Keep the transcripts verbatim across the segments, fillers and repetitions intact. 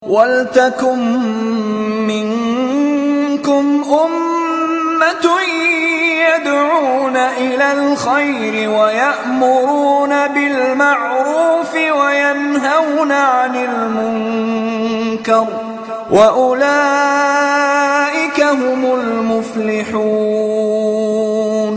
وَلْتَكُن مِّنكُمْ أُمَّةٌ يَدْعُونَ إِلَى الْخَيْرِ وَيَأْمُرُونَ بِالْمَعْرُوفِ وَيَنْهَوْنَ عَنِ الْمُنكَرِ وَأُولَئِكَ هُمُ الْمُفْلِحُونَ.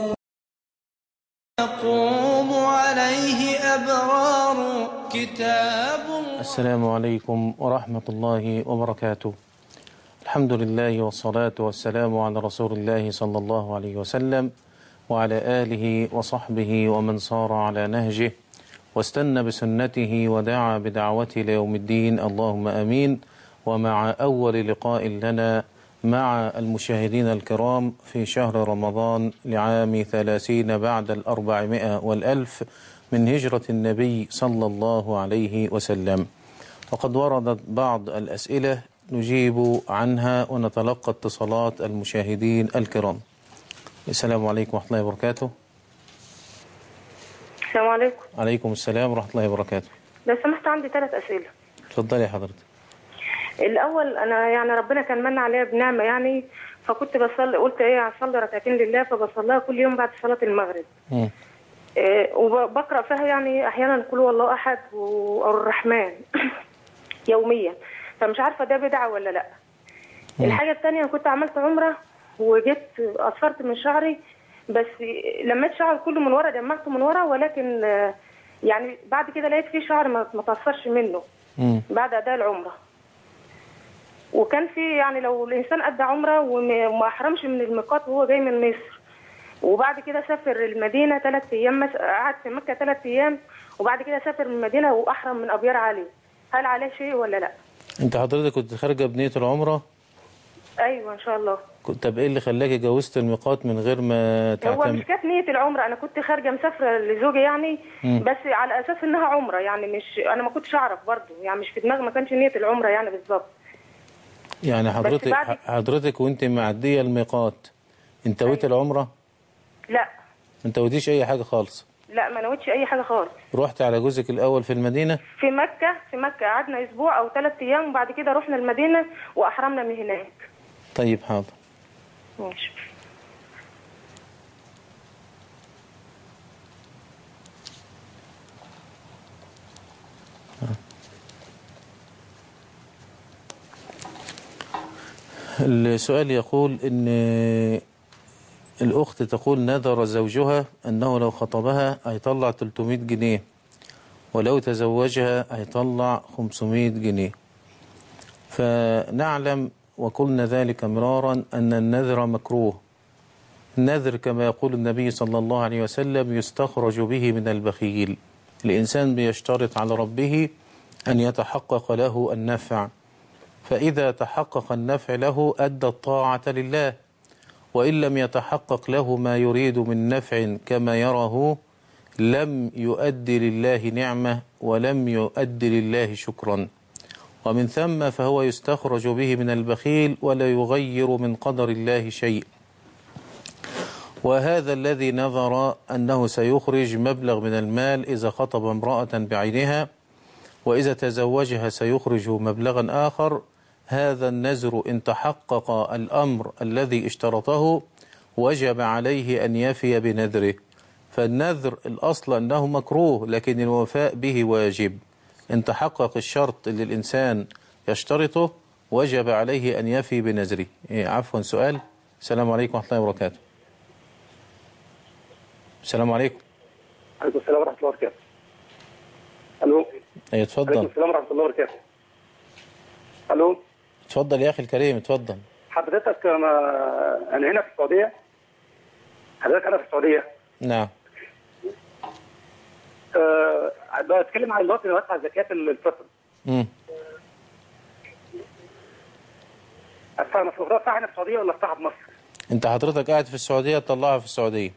يقوم عليه أبرار كتاب. السلام عليكم ورحمة الله وبركاته. الحمد لله والصلاة والسلام على رسول الله صلى الله عليه وسلم وعلى آله وصحبه ومن صار على نهجه واستنى بسنته ودعا بدعوته ليوم الدين، اللهم آمين. ومع أول لقاء لنا مع المشاهدين الكرام في شهر رمضان لعام ثلاثين بعد الأربعمائة والألف من هجرة النبي صلى الله عليه وسلم، وقد وردت بعض الأسئلة نجيب عنها ونتلقى اتصالات المشاهدين الكرام. السلام عليكم ورحمة الله وبركاته. السلام عليكم. عليكم السلام ورحمة الله وبركاته. لو سمحت عندي ثلاث أسئلة. اتفضلي يا حضرتك. الأول أنا يعني ربنا كان من عليا بنعمة يعني، فكنت بصلي قلت إيه هصلي ركعتين لله، فبصليها كل يوم بعد صلاة المغرب. امم إيه وبقرأ فيها يعني أحيانا قل هو الله أحد أو الرحمن يوميا، فمش عارفة ده بدعة ولا لأ. مم. الحاجة الثانية كنت عملت عمرة وجيت أصفرت من شعري، بس لميت شعري كله من ورا، جمعته من ورا، ولكن يعني بعد كده لقيت فيه شعر ما تأثرش منه. مم. بعد أداء العمرة. وكان في يعني لو الإنسان أدى عمرة وما أحرمش من الميقات وهو جاي من مصر، وبعد كده سافر المدينة ثلاث أيام، قعد في مكة ثلاث أيام، وبعد كده سافر من المدينة وأحرم من أبيار علي، هل عليه شيء ولا لا؟ أنت حضرتك كنت خارجة بنية العمرة؟ أيوة إن شاء الله. طب إيه اللي خلاكي جوزت الميقات من غير ما تعتمد؟ هو مش كانت نية العمرة، أنا كنت خارجة مسافرة لزوجي يعني، مم. بس على أساس إنها عمرة يعني، مش أنا ما كنتش أعرف برضه يعني، مش في دماغي، ما كانش نية العمرة يعني بالظبط. يعني حضرتك بعد... حضرتك وأنت معدية الميقات أنت نويت أيوة. العمرة؟ لا. ما نويتيش أي حاجة خالص؟ لا ما نويتش أي حاجة خالص. رحت على جوزك الأول في المدينة؟ في مكة، في مكة قعدنا أسبوع أو ثلاث أيام، وبعد كده رحنا المدينة وأحرمنا من هناك. طيب حاضر. ماشي. السؤال يقول إن الأخت تقول نذر زوجها أنه لو خطبها هيطلع ثلاثمائة جنيه، ولو تزوجها هيطلع خمسمائة جنيه، فنعلم وقلنا ذلك مرارا أن النذر مكروه. النذر كما يقول النبي صلى الله عليه وسلم يستخرج به من البخيل. الإنسان بيشترط على ربه أن يتحقق له النفع، فإذا تحقق النفع له أدى الطاعة لله، وإن لم يتحقق له ما يريد من نفع كما يراه لم يؤدي لله نعمة ولم يؤدي لله شكرا، ومن ثم فهو يستخرج به من البخيل ولا يغير من قدر الله شيء. وهذا الذي نظر أنه سيخرج مبلغ من المال إذا خطب امرأة بعينها، وإذا تزوجها سيخرج مبلغا آخر، هذا النذر إن تحقق الأمر الذي اشترطه وجب عليه أن يفي بنذره. فالنذر الأصل أنه مكروه، لكن الوفاء به واجب. إن تحقق الشرط اللي الإنسان يشترطه وجب عليه أن يفي بنذره. إيه عفوا سؤال. السلام عليكم ورحمة الله وبركاته. السلام عليكم. عليكم السلام ورحمة الله وبركاته. ألو. أي اتفضل. عليكم السلام ورحمة الله وبركاته. ألو. اتفضل يا أخي الكريم اتفضل. حضرتك أنا هنا في السعودية. حضرتك أنا في السعودية. نعم. أه بتكلم عن الوقت اللي بدفع زكاة الفطر. امم. أدفع المفروض أدفع هنا في السعودية ولا أدفعها في مصر؟ أنت حضرتك قاعد في السعودية تطلعها في السعودية.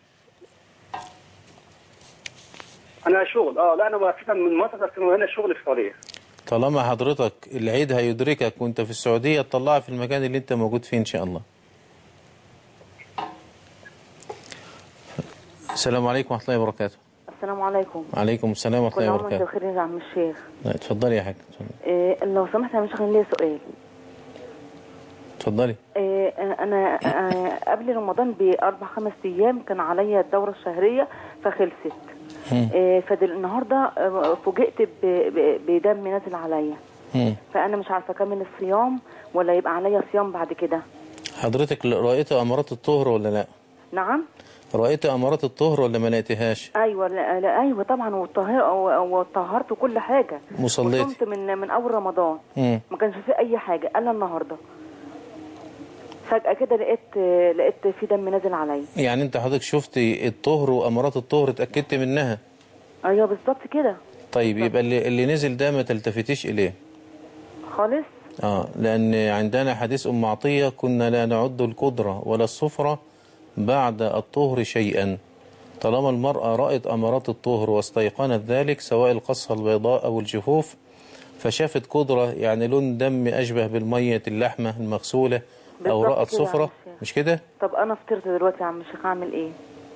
أنا شغل أه لا أنا وافقا من مصر، بس هنا شغل في السعودية. طالما حضرتك العيد هيدركك وأنت في السعودية تطلعها في المكان اللي أنت موجود فيه إن شاء الله. السلام عليكم ورحمة الله وبركاته. السلام عليكم. وعليكم السلام ورحمة الله وبركاته. كل عام وانت بخير يا عم الشيخ. اتفضلي يا حاج. إيه لو سمحت يا مشايخ ليا سؤال. اتفضلي. إيه انا آه قبل رمضان باربع خمس ايام كان عليا الدوره الشهريه فخلصت. إيه فدل النهارده فوجئت بدم نازل عليا. فانا مش عارفه اكمل الصيام ولا يبقى عليا صيام بعد كده. حضرتك رأيت امارات الطهر ولا لا؟ نعم. رأيت امارات الطهر ولا ما لقيتهاش؟ ايوه لا, لا ايوه طبعا وطهرت وكل حاجه. وصليت. وصمت من من اول رمضان. مم. ما كانش فيه اي حاجه الا النهارده فجأة كده لقيت لقيت في دم نازل عليا. يعني انت حضرتك شفتي الطهر وامارات الطهر اتأكدت منها؟ ايوه بالظبط كده. طيب يبقى اللي, اللي نزل ده ما تلتفتيش اليه خالص. اه لان عندنا حديث ام عطية كنا لا نعد القدرة ولا الصفرة بعد الطهر شيئا. طالما المرأة رأت امارات الطهر واستيقنت ذلك سواء القصة البيضاء او الجفوف فشافت قدرة يعني لون دم اشبه بالمية اللحمة المغسولة او رأت صفرة مش كده؟ طب انا فطرت دلوقتي يا عم الشيخ اعمل ايه؟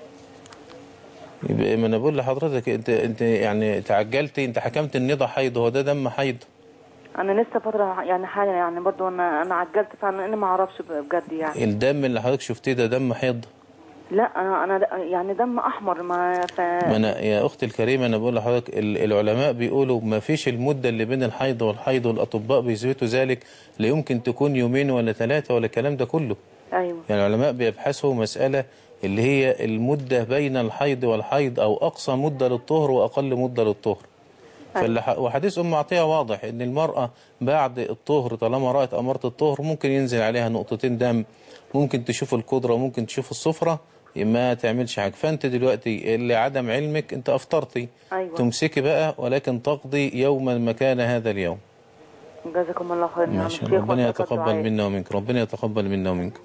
يبقى ما انا بقول لحضرتك انت انت يعني تعجلتي انت حكمت ان ده حيض هو ده دم حيض. انا لسه فتره يعني حاجه يعني برضو انا انا عجلت فعلا انا ما اعرفش بجد يعني. الدم اللي حضرتك شفتيه ده دم حيض؟ لا انا انا يعني دم احمر ما ف... ما انا يا اختي الكريمه انا بقول لحضرتك العلماء بيقولوا ما فيش المده اللي بين الحيض والحيض والاطباء بيثبتوا ذلك لا يمكن تكون يومين ولا ثلاثه ولا الكلام ده كله. ايوه. يعني العلماء بيبحثوا مساله اللي هي المده بين الحيض والحيض او اقصى مده للطهر واقل مده للطهر. أيوة. وحديث ام عطيه واضح ان المراه بعد الطهر طالما رأت اماره الطهر ممكن ينزل عليها نقطتين دم ممكن تشوف القدره ممكن تشوف الصفره ما تعملش حاجه. فانت دلوقتي اللي عدم علمك انت افطرتي. أيوة. تمسكي بقى ولكن تقضي يوما مكان هذا اليوم. جزاكم الله خير. ماشي. ربنا يتقبل منا ومنك. ربنا يتقبل منا ومنك.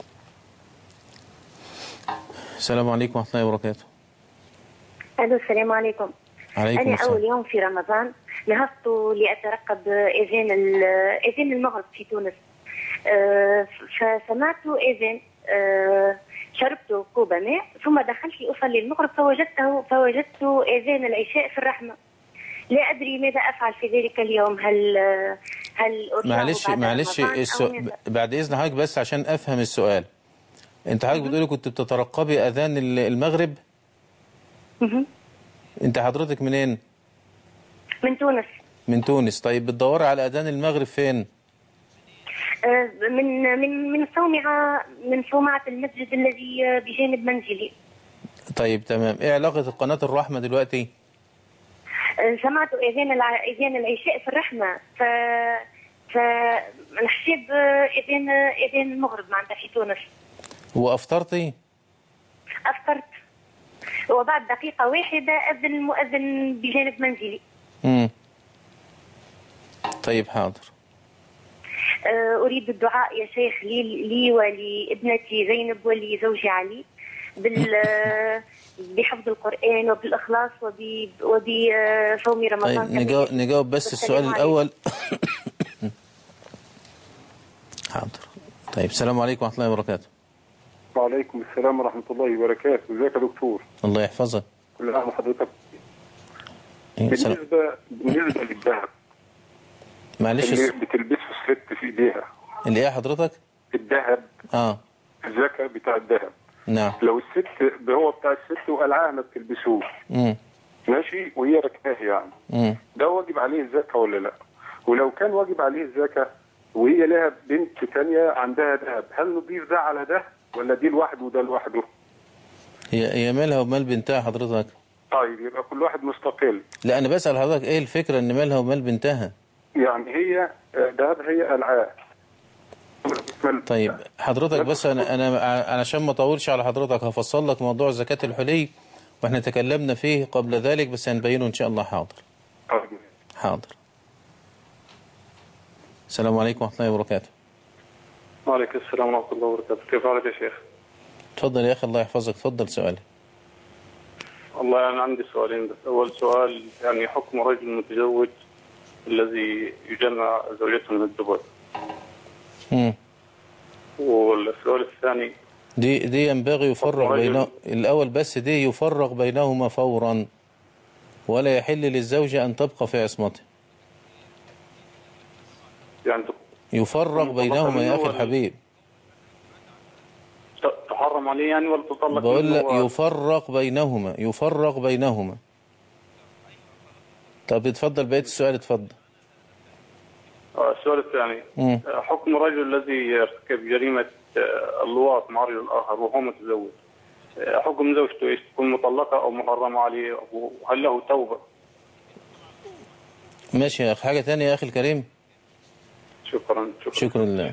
السلام عليكم ورحمه الله وبركاته. الو السلام عليكم. عليكم أنا السلام. أول يوم في رمضان نهضت لأترقب إذان إذان المغرب في تونس. أه فسمعت إذان أه شربت كوب ماء ثم دخلت لأصلي المغرب فوجدته فوجدت إذان العشاء في الرحمة. لا أدري ماذا أفعل في ذلك اليوم. هل هل معلش معلش السو... بعد إذن حضرتك بس عشان أفهم السؤال. أنت حضرتك بتقولي كنت بتترقبي أذان المغرب؟ اها. أنت حضرتك منين؟ من تونس. من تونس. طيب بتدوري على أذان المغرب فين؟ من من من صومعة من صومعة المسجد الذي بجانب منزلي. طيب تمام. ايه علاقة قناة الرحمة دلوقتي؟ سمعت اذان الع... اذان العشاء في الرحمة ف ف نحسب اذان اذان المغرب معناتها في تونس. وافطرتي؟ افطرت وبعد دقيقة واحدة اذن المؤذن بجانب منزلي. امم طيب حاضر. أريد الدعاء يا شيخ لي, لي ولابنتي زينب ولزوجي علي بال بحفظ القرآن وبالإخلاص وبصوم رمضان. طيب نجاوب, نجاوب بس السؤال الأول. حاضر. طيب السلام عليكم ورحمة الله وبركاته. وعليكم السلام ورحمة الله وبركاته. ازيك يا دكتور؟ الله يحفظك. كل عام وحضرتك. بالنسبة بالنسبة للذهب معلش اللي بتلبسه الست في ايديها. اللي ايه حضرتك؟ الذهب. اه الزكاة بتاع الذهب. نعم. لو الست هو بتاع الست وقلعها ما بتلبسوه. امم ماشي وهي ركاه يعني. امم ده واجب عليه الزكاة ولا لا؟ ولو كان واجب عليه الزكاة وهي لها بنت ثانيه عندها ذهب هل نضيف ده على ده ولا دي لوحده وده لوحده؟ هي هي مالها ومال بنتها حضرتك؟ طيب يبقى كل واحد مستقل. لا انا بسأل حضرتك ايه الفكرة ان مالها ومال بنتها؟ يعني هي ذهب هي قلعاه. طيب حضرتك بس انا انا علشان ما اطولش على حضرتك هفصل لك موضوع زكاة الحلي واحنا تكلمنا فيه قبل ذلك بس هنبينه ان شاء الله. حاضر. حاضر. السلام عليكم ورحمة الله وبركاته. وعليكم السلام ورحمة الله وبركاته. كيف حالك يا شيخ؟ تفضل يا اخي الله يحفظك. تفضل سؤالي. والله انا عندي سؤالين بس. اول سؤال يعني حكم رجل متزوج الذي يجمع زوجته من الدبر. امم والسؤال الثاني دي دي ينبغي يفرق بينه الاول بس دي يفرق بينهما فورا ولا يحل للزوجة ان تبقى في عصمته. يعني يفرق بينهما يا أخي الحبيب. تحرم عليه يعني ولا تطلق؟ بقول لك يفرق بينهما، يفرق بينهما. طب اتفضل بقية السؤال، اتفضل. السؤال الثاني، حكم الرجل الذي يرتكب جريمة اللواط مع رجل آخر وهو متزوج، حكم زوجته ايش؟ تكون مطلقة أو محرمة عليه؟ وهل له توبة؟ ماشي يا أخي. حاجة ثانية يا أخي الكريم؟ شكرا شكرا, شكرا لله.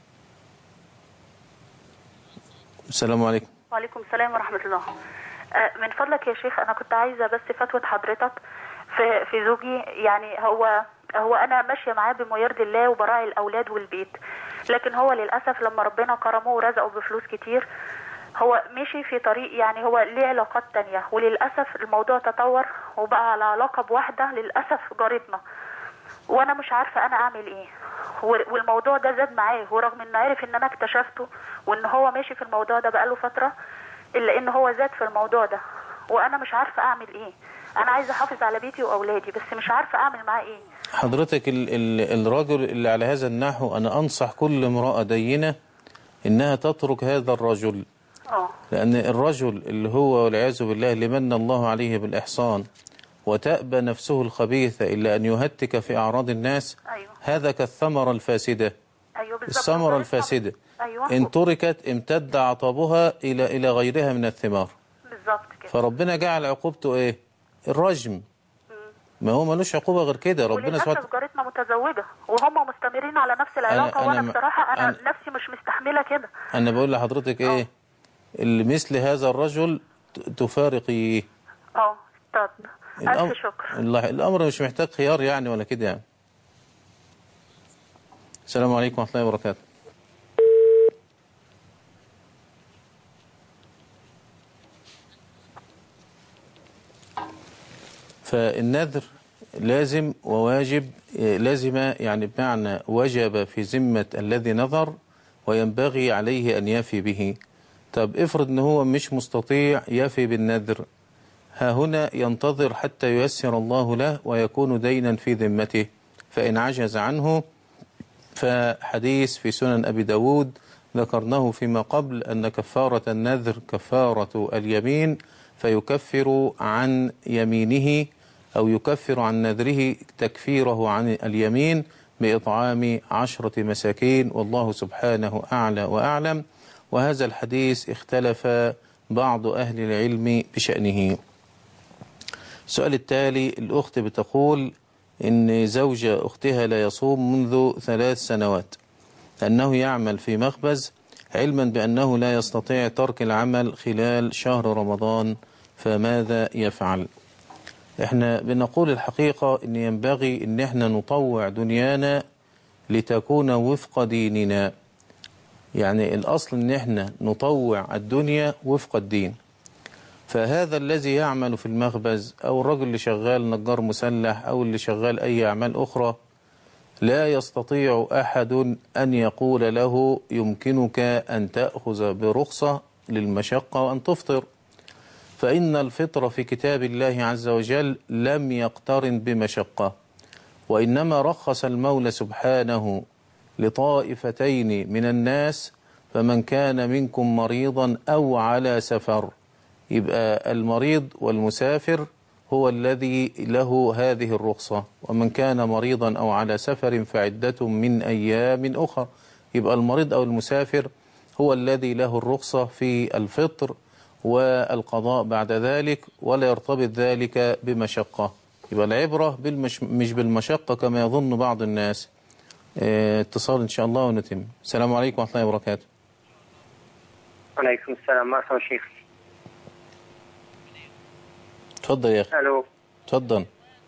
السلام عليكم. وعليكم السلام ورحمة الله. من فضلك يا شيخ، أنا كنت عايزة بس فتوى حضرتك في في زوجي. يعني هو هو أنا ماشية معاه بما يرضي الله وبراعي الأولاد والبيت، لكن هو للأسف لما ربنا كرمه ورزقه بفلوس كتير هو مشي في طريق، يعني هو ليه علاقات تانية، وللأسف الموضوع تطور وبقى على علاقة بواحدة للأسف جارتنا، وأنا مش عارفة أنا أعمل إيه. والموضوع ده زاد معاه، ورغم إنه عارف إن أنا اكتشفته وإن هو ماشي في الموضوع ده بقاله فترة، إلا إن هو زاد في الموضوع ده، وأنا مش عارفة أعمل إيه. أنا عايزة أحافظ على بيتي وأولادي، بس مش عارفة أعمل معاه إيه. حضرتك ال ال الرجل اللي على هذا النحو، أنا أنصح كل امرأة دينة إنها تترك هذا الرجل. أوه. لأن الرجل اللي هو والعياذ بالله اللي من الله عليه بالإحصان وتأبى نفسه الخبيثة إلا أن يهتك في أعراض الناس. أيوه. هذا كالثمرة الفاسدة. أيوه بالظبط. الثمرة الفاسدة. أيوه. إن تركت امتد عطبها إلى إلى غيرها من الثمار. بالظبط كده. فربنا جعل عقوبته إيه؟ الرجم. ما هو ملوش عقوبة غير كده. ربنا سبحانه وتعالى. جارتنا متزوجة وهم مستمرين على نفس العلاقة. أنا وأنا بصراحة أنا, أنا نفسي مش مستحملة كده. أنا بقول لحضرتك إيه؟ اللي مثل هذا الرجل تفارقي. اه طب ألف شكر. الله، الأمر مش محتاج خيار يعني ولا كده يعني. السلام عليكم ورحمة الله وبركاته. فالنذر لازم وواجب، لازم يعني بمعنى وجب في ذمة الذي نذر وينبغي عليه أن يفي به. طب افرض ان هو مش مستطيع يفي بالنذر، ها هنا ينتظر حتى ييسر الله له ويكون دينا في ذمته، فإن عجز عنه فحديث في سنن أبي داود ذكرناه فيما قبل أن كفارة النذر كفارة اليمين، فيكفر عن يمينه أو يكفر عن نذره تكفيره عن اليمين بإطعام عشرة مساكين، والله سبحانه أعلى وأعلم. وهذا الحديث اختلف بعض أهل العلم بشأنه. السؤال التالي، الأخت بتقول إن زوج أختها لا يصوم منذ ثلاث سنوات لأنه يعمل في مخبز، علما بأنه لا يستطيع ترك العمل خلال شهر رمضان، فماذا يفعل؟ احنا بنقول الحقيقة إن ينبغي إن احنا نطوع دنيانا لتكون وفق ديننا. يعني الأصل إن احنا نطوع الدنيا وفق الدين. فهذا الذي يعمل في المخبز أو الرجل اللي شغال نجار مسلح أو اللي شغال أي أعمال أخرى، لا يستطيع أحد أن يقول له يمكنك أن تأخذ برخصة للمشقة وأن تفطر، فإن الفطر في كتاب الله عز وجل لم يقترن بمشقة، وإنما رخص المولى سبحانه لطائفتين من الناس، فمن كان منكم مريضا أو على سفر، يبقى المريض والمسافر هو الذي له هذه الرخصة، ومن كان مريضا أو على سفر فعدة من أيام أخرى، يبقى المريض أو المسافر هو الذي له الرخصة في الفطر والقضاء بعد ذلك، ولا يرتبط ذلك بمشقة. يبقى العبرة بالمش... مش بالمشقة كما يظن بعض الناس. اه... اتصال إن شاء الله ونتم. السلام عليكم ورحمة الله وبركاته. وعليكم السلام. مرحبا يا شيخ. تفضل يا أخي. ألو. تفضل.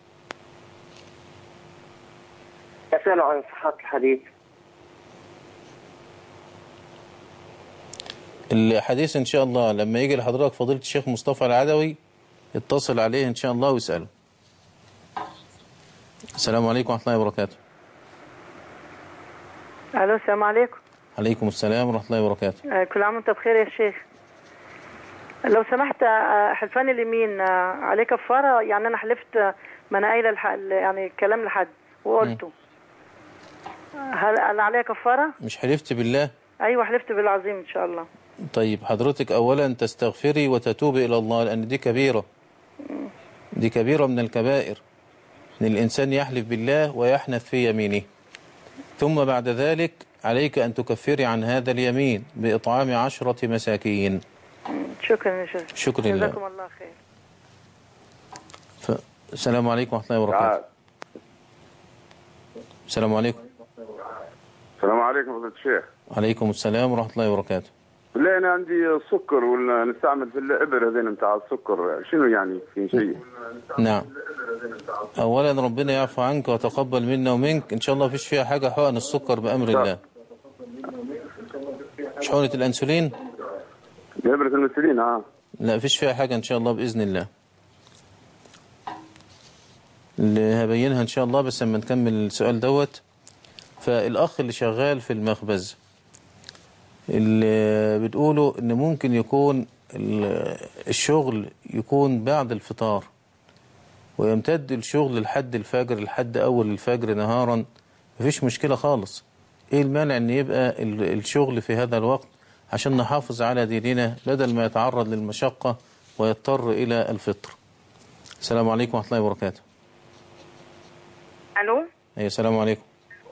أسأل عن صحة الحديث. الحديث إن شاء الله لما يجي لحضرتك فضيلة الشيخ مصطفى العدوي اتصل عليه إن شاء الله واسأله. السلام عليكم ورحمة الله وبركاته. ألو السلام عليكم. عليكم السلام ورحمة الله وبركاته. كل عام وانت بخير يا شيخ. لو سمحت، حلفان اليمين عليه كفارة؟ يعني أنا حلفت ما أنا قايلة يعني كلام لحد وقلته. هل هل عليها كفاره؟ مش حلفت بالله؟ ايوه حلفت بالعظيم ان شاء الله. طيب حضرتك أولا تستغفري وتتوبي إلى الله، لأن دي كبيرة، دي كبيرة من الكبائر، أن الإنسان يحلف بالله ويحنث في يمينه. ثم بعد ذلك عليك أن تكفري عن هذا اليمين بإطعام عشرة مساكين. شكرا يا شيخ. شكرا لله. جزاكم الله خير. ف... السلام عليكم ورحمة الله وبركاته. السلام عليكم. السلام عليكم فضيلة الشيخ. عليكم السلام ورحمة الله وبركاته. بالله أنا عندي سكر ونستعمل في الإبر هذين بتاع السكر، شنو يعني في شيء؟ نعم. أولا ربنا يعفو عنك وتقبل منا ومنك، إن شاء الله فيش فيها حاجة. حقن السكر بأمر الله. مش حقنة الأنسولين؟ إبرة الأنسولين اه. لا فيش فيها حاجة إن شاء الله بإذن الله. اللي هبينها إن شاء الله بس لما نكمل السؤال دوت. فالأخ اللي شغال في المخبز اللي بتقوله إن ممكن يكون الشغل يكون بعد الفطار ويمتد الشغل لحد الفجر، لحد أول الفجر نهارا، مفيش مشكلة خالص. إيه المانع إن يبقى الشغل في هذا الوقت عشان نحافظ على ديننا بدل ما يتعرض للمشقة ويضطر إلى الفطر. السلام عليكم ورحمة الله وبركاته. الو. ايوه السلام عليكم.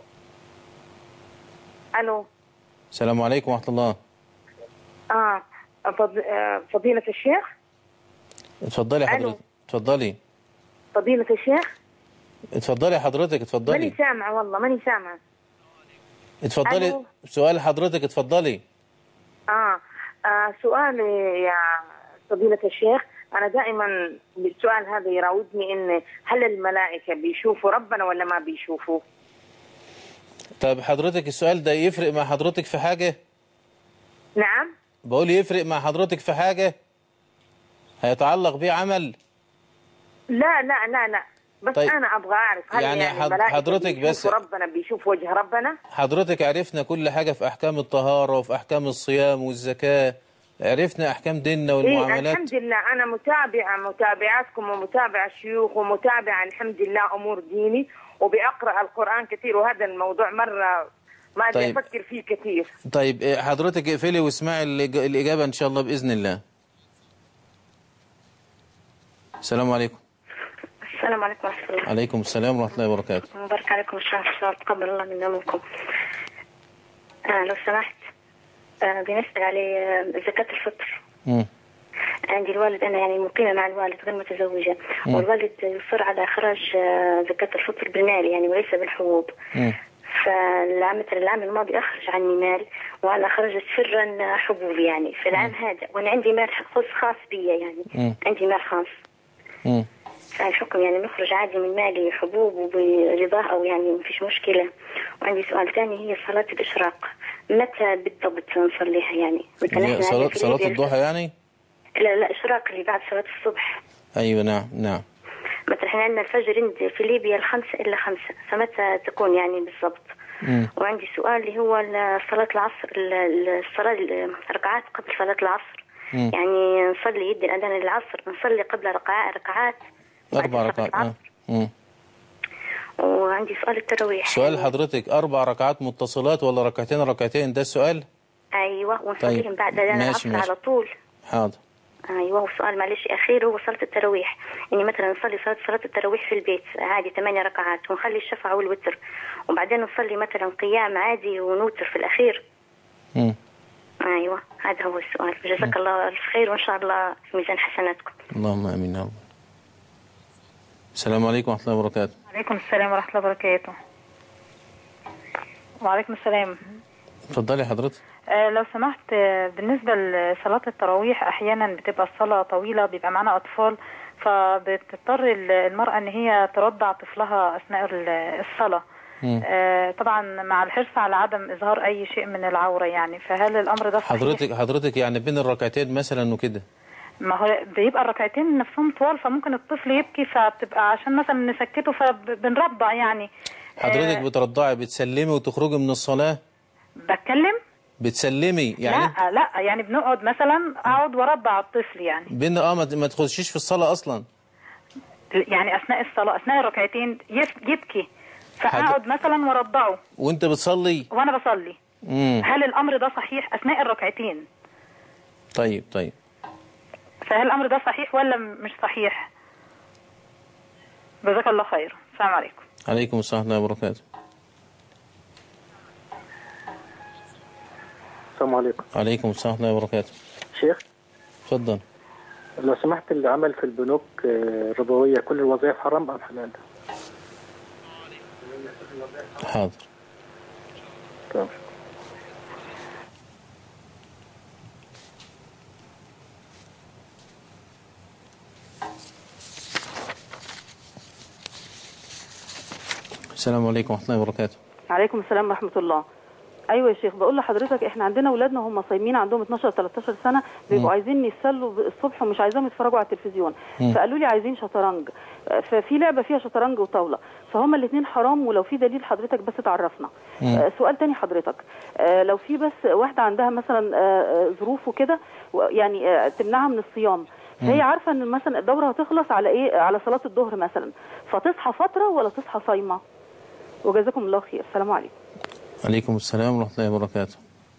الو. السلام عليكم ورحمة الله. اه فض... فضيلة الشيخ. اتفضلي حضرتك. اتفضلي. فضيلة الشيخ. اتفضلي حضرتك. اتفضلي. ماني سامعة والله ماني سامعة. اتفضلي. ألو. سؤال حضرتك. اتفضلي. آه. اه سؤالي يا فضيلة الشيخ، أنا دائما بالسؤال هذا يراودني إن هل الملائكة بيشوفوا ربنا ولا ما بيشوفوا؟ طيب حضرتك السؤال ده يفرق مع حضرتك في حاجة؟ نعم؟ بقول يفرق مع حضرتك في حاجة؟ هيتعلق بيه عمل؟ لا لا لا لا بس طيب. أنا أبغى أعرف هل يعني, يعني الملائكة حضرتك بس ربنا بيشوف وجه ربنا؟ حضرتك عرفنا كل حاجة في أحكام الطهارة وفي أحكام الصيام والزكاة، عرفنا أحكام ديننا والمعاملات. إيه الحمد لله أنا متابعة متابعاتكم ومتابعة الشيوخ ومتابعة الحمد لله أمور ديني وبأقرأ القرآن كثير، وهذا الموضوع مرة ما أدري طيب. أفكر فيه كثير. طيب حضرتك اقفلي واسمعي الإجابة إن شاء الله بإذن الله. السلام عليكم. السلام عليكم ورحمة الله. عليكم السلام ورحمة الله وبركاته. مبارك عليكم الشهر إن شاء الله، تقبل الله منا ومنكم. آه لو سمحت آه بنسأل على زكاة الفطر. مم. عندي الوالد أنا يعني مقيمة مع الوالد غير متزوجة، مم. والوالد يصر على إخراج زكاة الفطر بالمال يعني وليس بالحبوب. فالعام العام الماضي أخرج عني مال وأنا خرجت سرا حبوب يعني في العام مم. هذا، وأنا عندي مال خاص بي يعني. مم. عندي مال خاص. مم. فالحكم يعني نخرج عادي من مالي حبوب وبرضاه أو يعني ما فيش مشكلة. وعندي سؤال ثاني، هي صلاة الإشراق متى بالضبط نصليها يعني؟ صلاة صلاة الضحى يعني؟ لا لا إشراق اللي بعد صلاة الصبح. أيوة نعم نعم. مثلا احنا عندنا الفجر عند في ليبيا الخمسة إلا خمسة، فمتى تكون يعني بالضبط؟ وعندي سؤال اللي هو صلاة العصر، الصلاة الركعات قبل صلاة العصر. مم. يعني نصلي يدي الأذان العصر نصلي قبل ركعات ركعات أربع ركعات. آه. وعندي سؤال التراويح. سؤال حضرتك أربع ركعات متصلات ولا ركعتين ركعتين؟ ده السؤال؟ أيوة ونصليهم طيب. بعد أذان العصر على طول. حاضر. أيوة. وسؤال معلش أخير هو صلاة التراويح، يعني مثلا نصلي صلاة صلاة التراويح في البيت عادي ثمانية ركعات ونخلي الشفع والوتر وبعدين نصلي مثلا قيام عادي ونوتر في الأخير. امم أيوة هذا هو السؤال. جزاك الله ألف خير وإن شاء الله في ميزان حسناتكم. اللهم آمين يا رب. السلام عليكم ورحمة الله وبركاته. وعليكم السلام ورحمة الله وبركاته. وعليكم السلام. اتفضلي حضرتك. آه لو سمحت، آه بالنسبة لصلاة التراويح أحيانا بتبقى الصلاة طويلة، بيبقى معنا أطفال، فبتضطر المرأة أن هي ترضع طفلها أثناء الصلاة. آه طبعا مع الحرص على عدم إظهار أي شيء من العورة يعني، فهل الأمر ده صحيح؟ حضرتك حضرتك يعني بين الركعتين مثلا وكده؟ ما هو بيبقى الركعتين نفسهم طوال، فممكن الطفل يبكي فبتبقى عشان مثلا نسكته فبنرضع يعني. حضرتك آه بترضعي بتسلمي وتخرجي من الصلاة؟ بتكلم؟ بتسلمي يعني؟ لا لا يعني بنقعد مثلا اقعد وارضع الطفل يعني. بين اه ما تخشيش في الصلاة اصلا؟ يعني اثناء الصلاة اثناء الركعتين يبكي فاقعد مثلا وارضعه وانت بتصلي وانا بصلي. مم. هل الامر ده صحيح اثناء الركعتين؟ طيب طيب فهل الامر ده صحيح ولا مش صحيح؟ جزاك الله خير. السلام عليكم. عليكم السلام ورحمة الله وبركاته. السلام عليكم. عليكم السلام ورحمة الله وبركاته. شيخ اتفضل. لو سمحت، العمل في البنوك ربوية، كل الوظائف حرام أم حلال؟ حاضر. طيب. السلام عليكم ورحمة الله وبركاته. عليكم السلام ورحمة الله. ايوه يا شيخ، بقول لحضرتك احنا عندنا اولادنا هم صايمين عندهم اتناشر تلتاشر سنه، بيبقوا عايزين يتسلوا الصبح ومش عايزاهم يتفرجوا على التلفزيون. مم. فقالوا لي عايزين شطرنج، ففي لعبه فيها شطرنج وطاوله، فهم الاثنين حرام، ولو في دليل حضرتك بس تعرفنا. آه سؤال تاني حضرتك، آه لو في بس واحده عندها مثلا آه ظروف وكده، يعني آه تمنعها من الصيام، فهي عارفه ان مثلا الدوره هتخلص على ايه، على صلاه الظهر مثلا، فتصحى فتره ولا تصحى صايمه؟ وجزاكم الله خير. السلام عليكم. عليكم السلام ورحمة الله وبركاته.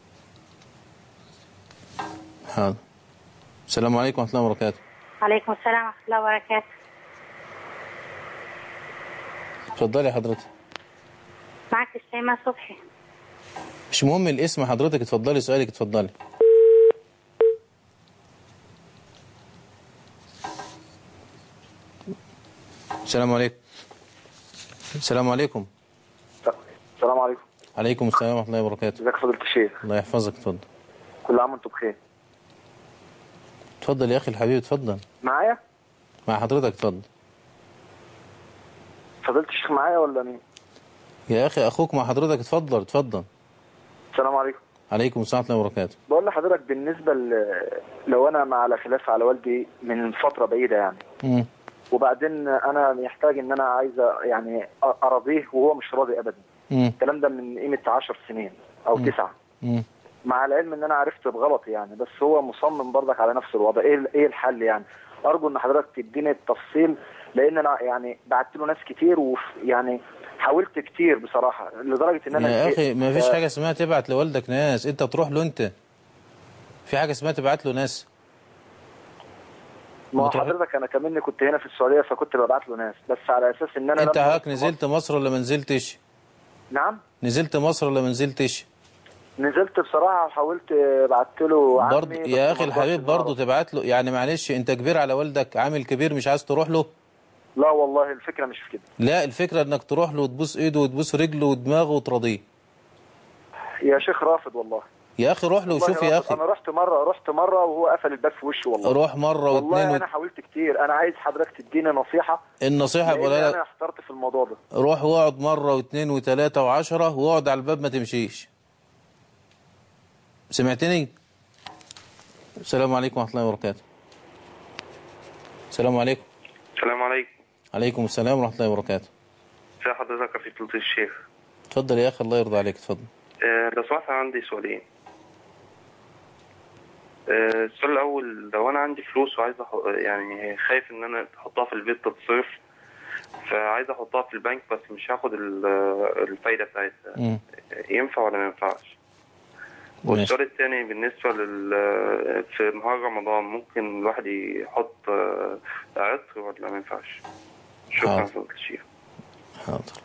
حاضر. السلام عليكم ورحمة الله وبركاته. عليكم السلام ورحمة الله وبركاته. اتفضلي حضرتك. معك الشيماء صبحي. مش مهم الاسم حضرتك، اتفضلي سؤالك، اتفضلي. السلام عليكم. السلام عليكم. السلام عليكم. عليكم السلام ورحمة الله وبركاته. ازيك يا فضيلة الشيخ؟ الله يحفظك، اتفضل. كل عام وانتم بخير. اتفضل يا اخي الحبيب، اتفضل. معايا؟ مع حضرتك، اتفضل. فضيلة الشيخ معايا ولا مين؟ يا اخي اخوك مع حضرتك، اتفضل اتفضل. السلام عليكم. عليكم السلام ورحمة الله وبركاته. بقول لحضرتك بالنسبة ل... لو انا مع على خلاف على والدي من فترة بعيدة يعني. امم وبعدين انا محتاج ان انا عايز يعني ارضيه وهو مش راضي ابدا. الكلام ده من قيمة عشر سنين او مم. تسعة. مم. مع العلم ان انا عرفت بغلطي يعني، بس هو مصمم برضك على نفس الوضع. ايه ايه الحل يعني؟ ارجو ان حضرتك تديني التفصيل، لان انا يعني بعت له ناس كتير ويعني حاولت كتير بصراحة لدرجة ان انا يا اخي ما فيش حاجة اسمها تبعت لوالدك ناس، انت تروح له انت. في حاجة اسمها تبعت له ناس. ما حضرتك انا كمان كنت هنا في السعودية فكنت ببعت له ناس، بس على اساس ان انا انت هاك نزلت مصر ولا ما نزلتش؟ نعم نزلت مصر ولا ما نزلتش؟ نزلت بصراحة وحاولت بعت له عمي برضه يا اخي الحبيب، برضه تبعت له يعني. معلش انت كبير على والدك، عامل كبير، مش عايز تروح له؟ لا والله الفكرة مش في كده. لا الفكرة انك تروح له وتبوس ايده وتبوس رجله ودماغه وترضيه. يا شيخ رافض والله. يا اخي روح له وشوف يا اخي. انا رحت مرة رحت مرة وهو قفل الباب في وشي والله. روح مرة واثنين والله انا حاولت كتير. انا عايز حضرتك تديني نصيحة. النصيحة بقول لك انا احترت في الموضوع ده. روح واقعد مرة واثنين وثلاثة وعشرة واقعد على الباب ما تمشيش. سمعتني؟ السلام عليكم ورحمة الله وبركاته. السلام عليكم. السلام عليكم. عليكم السلام ورحمة الله وبركاته. ازي حضرتك يا فضيلة الشيخ؟ اتفضل يا اخي الله يرضى عليك، اتفضل. أه لو سمحت عندي سؤالين. أه السؤال الاول، لو انا عندي فلوس وعايز يعني خايف ان انا احطها في البيت تتصرف، فعايز احطها في البنك بس مش هاخد الفايدة بتاعتها، ينفع ولا ما ينفعش؟ والسؤال الثاني بالنسبة لل في نهار رمضان ممكن الواحد يحط عطر ولا ما ينفعش؟ شكرا فضيلة الشيخ. حاضر.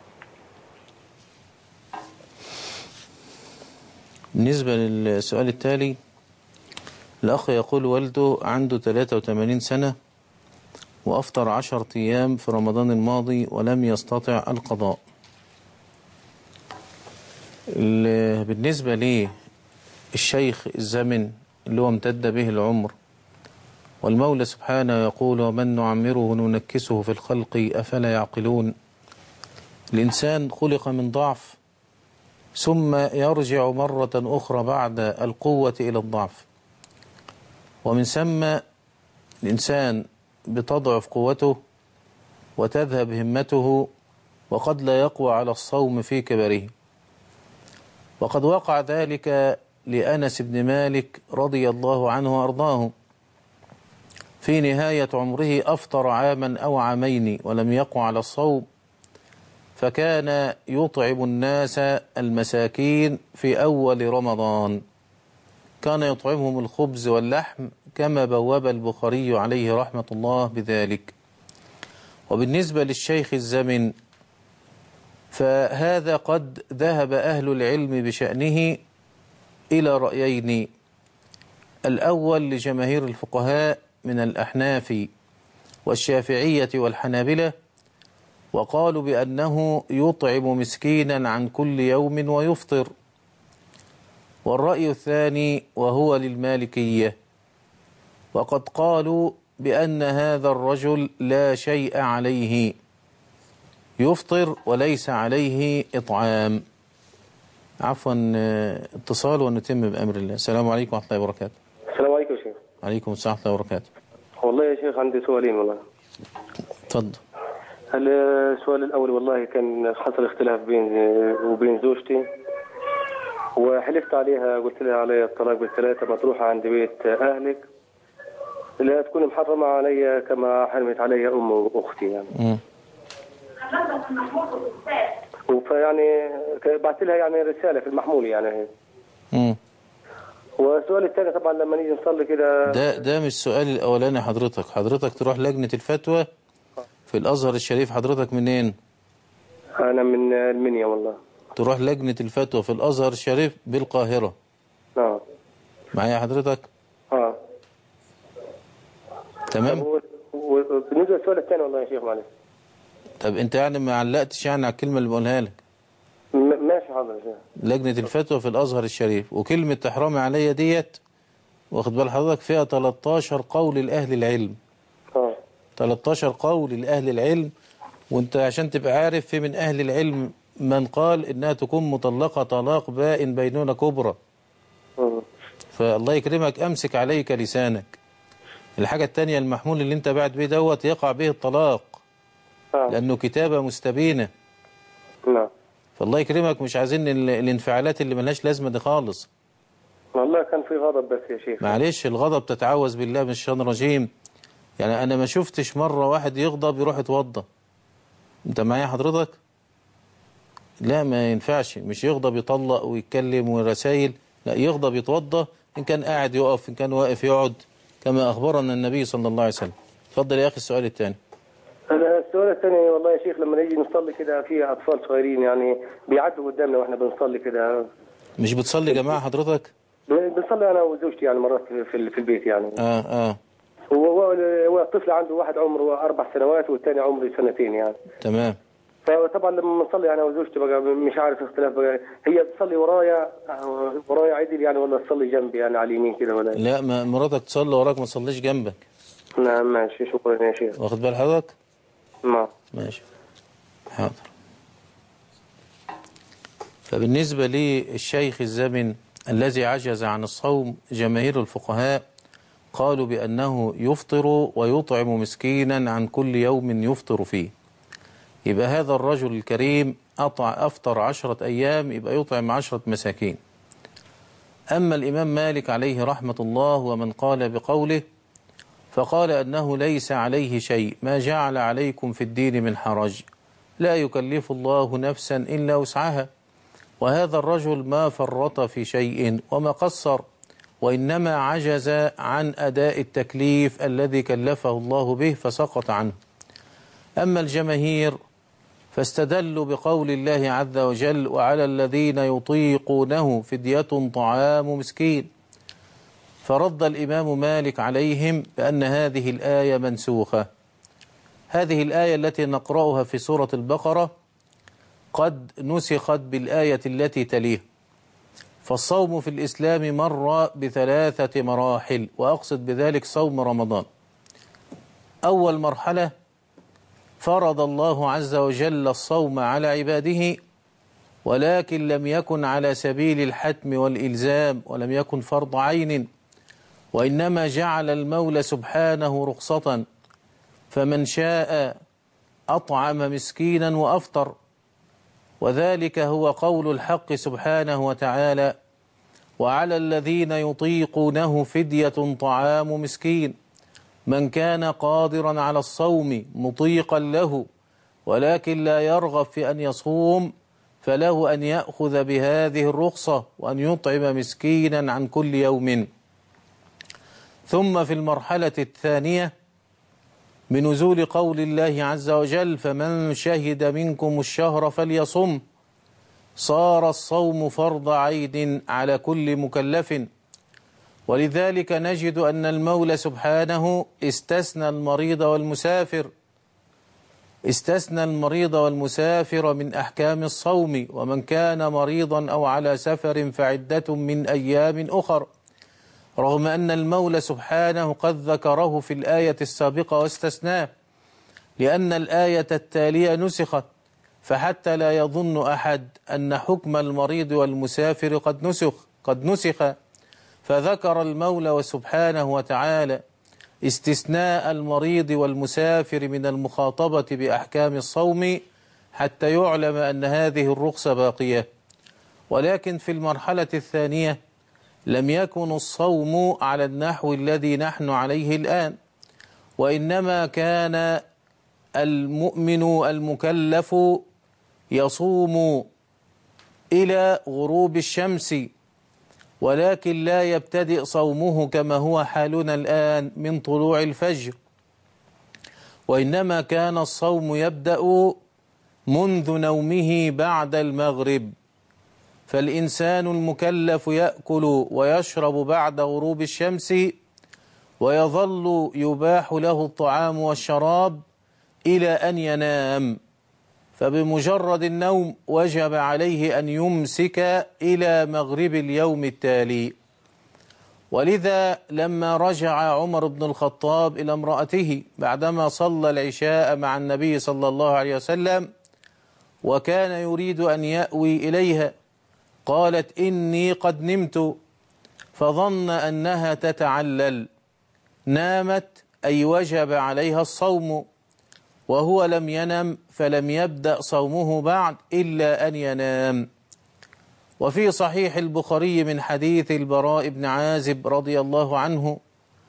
بالنسبة للسؤال التالي، الأخ يقول والده عنده ثلاثة وثمانين سنة وأفطر عشرة أيام في رمضان الماضي ولم يستطع القضاء. بالنسبة لي الشيخ الزمن اللي هو امتد به العمر، والمولى سبحانه يقول ومن نعمره ننكسه في الخلق أفلا يعقلون. الإنسان خلق من ضعف ثم يرجع مرة أخرى بعد القوة إلى الضعف، ومن ثم الإنسان بتضعف قوته وتذهب همته وقد لا يقوى على الصوم في كبره. وقد وقع ذلك لأنس بن مالك رضي الله عنه وأرضاه، في نهاية عمره أفطر عاما أو عامين ولم يقوى على الصوم، فكان يطعم الناس المساكين في أول رمضان، كان يطعمهم الخبز واللحم كما بواب البخاري عليه رحمة الله بذلك. وبالنسبة للشيخ الزمن فهذا قد ذهب أهل العلم بشأنه إلى رأيين: الأول لجماهير الفقهاء من الأحناف والشافعية والحنابلة، وقالوا بأنه يطعم مسكينا عن كل يوم ويفطر. والرأي الثاني وهو للمالكية، وقد قالوا بأن هذا الرجل لا شيء عليه، يفطر وليس عليه إطعام. عفوا اتصال ونتم بأمر الله. السلام عليكم ورحمة الله وبركاته. السلام عليكم يا شيخ. عليكم السلام ورحمة الله وبركاته. والله يا شيخ عندي سؤالين والله. تفضل. السؤال الأول والله كان حصل اختلاف بين وبين زوجتي، وحلفت عليها قلت لها علي الطلاق بالثلاثة، ما تروح عند بيت أهلك لا تكون محرمة علي كما حرمت علي أم وأختي يعني. م. فيعني بعت لها يعني رسالة في المحمول يعني. امم والسؤال الثاني طبعا لما نيجي نصلي كده، ده ده مش السؤال الاولاني. حضرتك حضرتك تروح لجنة الفتوى في الازهر الشريف. حضرتك منين؟ انا من المنيا والله. تروح لجنة الفتوى في الازهر الشريف بالقاهرة. اه معايا حضرتك؟ اه تمام. وبالنسبة للسؤال الثاني والله يا شيخ معلش. طب انت يعني ما علقتش يعني على الكلمة اللي بقولها لك؟ ماشي حاضر. لجنة الفتوى في الازهر الشريف، وكلمة تحرمي عليا ديت واخد بال حضرتك فيها تلتاشر قول لأهل العلم. اه تلتاشر قول لأهل العلم. وانت عشان تبقى عارف في من أهل العلم من قال إنها تكون مطلقة طلاق بائن بينونة كبرى. اه فالله يكرمك أمسك عليك لسانك. الحاجة التانية المحمول اللي انت بعد بيه دوت يقع به الطلاق، آه. لأنه كتابة مستبينة. نعم. فالله يكرمك مش عايزين الانفعالات اللي ملهاش لازمة دي خالص. والله كان في غضب بس يا شيخ. معلش الغضب تتعوذ بالله من الشيطان الرجيم. يعني أنا ما شفتش مرة واحد يغضب يروح يتوضى. انت معايا حضرتك؟ لا ما ينفعش. مش يغضب يطلق ويتكلم ورسائل، لا يغضب يتوضى، إن كان قاعد يقف، إن كان واقف يقعد، كما أخبرنا النبي صلى الله عليه وسلم. اتفضل يا أخي السؤال الثاني. أنا السؤال الثاني والله يا شيخ لما نيجي نصلي كده في أطفال صغيرين يعني بيعدوا قدامنا وإحنا بنصلي كده. مش بتصلي جماعة حضرتك؟ بنصلي أنا وزوجتي يعني مرات في في البيت يعني. آه آه. هو الطفل عنده واحد عمره أربع سنوات والثاني عمره سنتين يعني. تمام. فطبعا لما بنصلي أنا وزوجتي بقى مش عارف اختلاف بقى، هي تصلي ورايا ورايا عدل يعني ولا تصلي جنبي يعني على اليمين كده ولا؟ لا ما مراتك تصلي وراك ما تصليش جنبك. نعم ماشي شكرا يا شيخ. واخد بال حضرتك؟ نعم ماشي حاضر. فبالنسبة للشيخ الزمن الذي عجز عن الصوم، جماهير الفقهاء قالوا بأنه يفطر ويطعم مسكينا عن كل يوم يفطر فيه. يبقى هذا الرجل الكريم أطع أفطر عشرة أيام، يبقى يطعم عشرة مساكين. أما الإمام مالك عليه رحمة الله ومن قال بقوله فقال أنه ليس عليه شيء، ما جعل عليكم في الدين من حرج، لا يكلف الله نفسا إلا وسعها. وهذا الرجل ما فرط في شيء وما قصر، وإنما عجز عن أداء التكليف الذي كلفه الله به فسقط عنه. أما الجماهير فاستدلوا بقول الله عز وجل وعلى الذين يطيقونه فدية طعام مسكين، فرد الإمام مالك عليهم بأن هذه الآية منسوخة. هذه الآية التي نقرأها في سورة البقرة قد نسخت بالآية التي تليها. فالصوم في الإسلام مر بثلاثة مراحل، وأقصد بذلك صوم رمضان. أول مرحلة فرض الله عز وجل الصوم على عباده، ولكن لم يكن على سبيل الحتم والإلزام، ولم يكن فرض عين، وإنما جعل المولى سبحانه رخصة، فمن شاء أطعم مسكينا وأفطر. وذلك هو قول الحق سبحانه وتعالى وعلى الذين يطيقونه فدية طعام مسكين، من كان قادرا على الصوم مطيقا له ولكن لا يرغب في أن يصوم فله أن يأخذ بهذه الرخصة وأن يطعم مسكينا عن كل يوم. ثم في المرحلة الثانية بنزول قول الله عز وجل فمن شهد منكم الشهر فليصم، صار الصوم فرض عين على كل مكلف. ولذلك نجد أن المولى سبحانه استثنى المريض والمسافر استثنى المريض والمسافر من أحكام الصوم، ومن كان مريضا أو على سفر فعدة من أيام أخر، رغم أن المولى سبحانه قد ذكره في الآية السابقة واستثناه، لأن الآية التالية نسخت، فحتى لا يظن أحد أن حكم المريض والمسافر قد نسخ قد نسخ فذكر المولى سبحانه وتعالى استثناء المريض والمسافر من المخاطبة بأحكام الصوم حتى يعلم أن هذه الرخصة باقية. ولكن في المرحلة الثانية لم يكن الصوم على النحو الذي نحن عليه الآن، وإنما كان المؤمن المكلف يصوم إلى غروب الشمس، ولكن لا يبتدئ صومه كما هو حالنا الآن من طلوع الفجر، وإنما كان الصوم يبدأ منذ نومه بعد المغرب. فالإنسان المكلف يأكل ويشرب بعد غروب الشمس، ويظل يباح له الطعام والشراب إلى أن ينام، فبمجرد النوم وجب عليه أن يمسك إلى مغرب اليوم التالي. ولذا لما رجع عمر بن الخطاب إلى امرأته بعدما صلى العشاء مع النبي صلى الله عليه وسلم وكان يريد أن يأوي إليها، قالت إني قد نمت، فظن أنها تتعلل، نامت أي وجب عليها الصوم، وهو لم ينم فلم يبدأ صومه بعد إلا أن ينام. وفي صحيح البخاري من حديث البراء بن عازب رضي الله عنه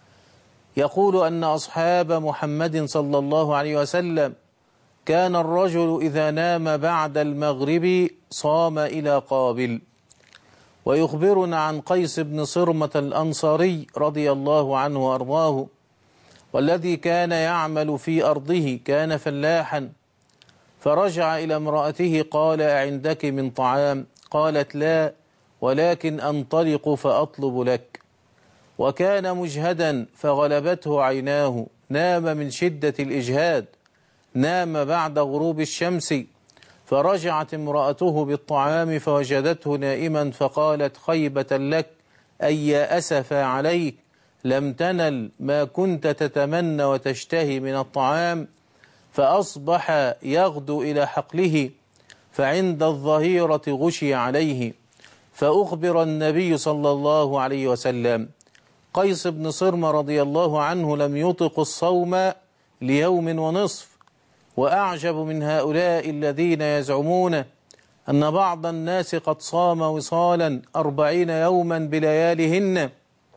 يقول أن أصحاب محمد صلى الله عليه وسلم كان الرجل إذا نام بعد المغرب صام إلى قابل. ويخبرنا عن قيس بن صرمة الأنصاري رضي الله عنه وأرضاه، والذي كان يعمل في أرضه، كان فلاحا، فرجع إلى امرأته قال أعندك من طعام؟ قالت لا، ولكن أنطلق فأطلب لك. وكان مجهدا فغلبته عيناه، نام من شدة الإجهاد، نام بعد غروب الشمس، فرجعت امرأته بالطعام فوجدته نائما فقالت خيبة لك، أي يا أسف عليك، لم تنل ما كنت تتمنى وتشتهي من الطعام. فأصبح يغدو إلى حقله، فعند الظهيرة غشي عليه، فأخبر النبي صلى الله عليه وسلم. قيس بن صرمة رضي الله عنه لم يطق الصوم ليوم ونصف. وأعجب من هؤلاء الذين يزعمون أن بعض الناس قد صام وصالا أربعين يوما بلياليهن،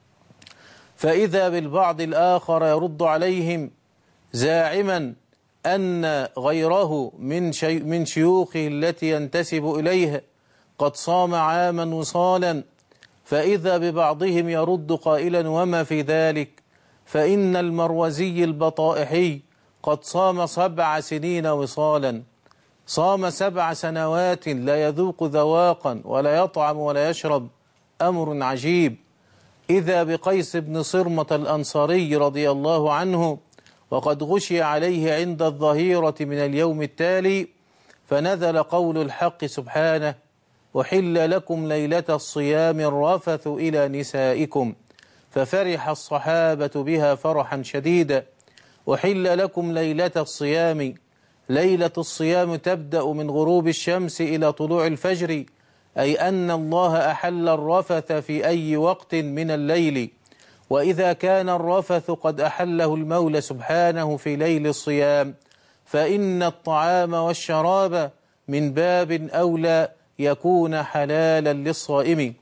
فإذا بالبعض الآخر يرد عليهم زاعما أن غيره من, شي من شيوخه التي ينتسب إليها قد صام عاما وصالا، فإذا ببعضهم يرد قائلا وما في ذلك، فإن المروزي البطائحي قد صام سبع سنين وصالا، صام سبع سنوات لا يذوق ذواقا ولا يطعم ولا يشرب، أمر عجيب. إذا بقيس بن صرمة الأنصاري رضي الله عنه وقد غشي عليه عند الظهيرة من اليوم التالي، فنزل قول الحق سبحانه أحل لكم ليلة الصيام الرفث إلى نسائكم، ففرح الصحابة بها فرحا شديدا. أحل لكم ليلة الصيام، ليلة الصيام تبدأ من غروب الشمس إلى طلوع الفجر، أي أن الله أحل الرفث في أي وقت من الليل. وإذا كان الرفث قد أحله المولى سبحانه في ليل الصيام، فإن الطعام والشراب من باب أولى يكون حلالا للصائم.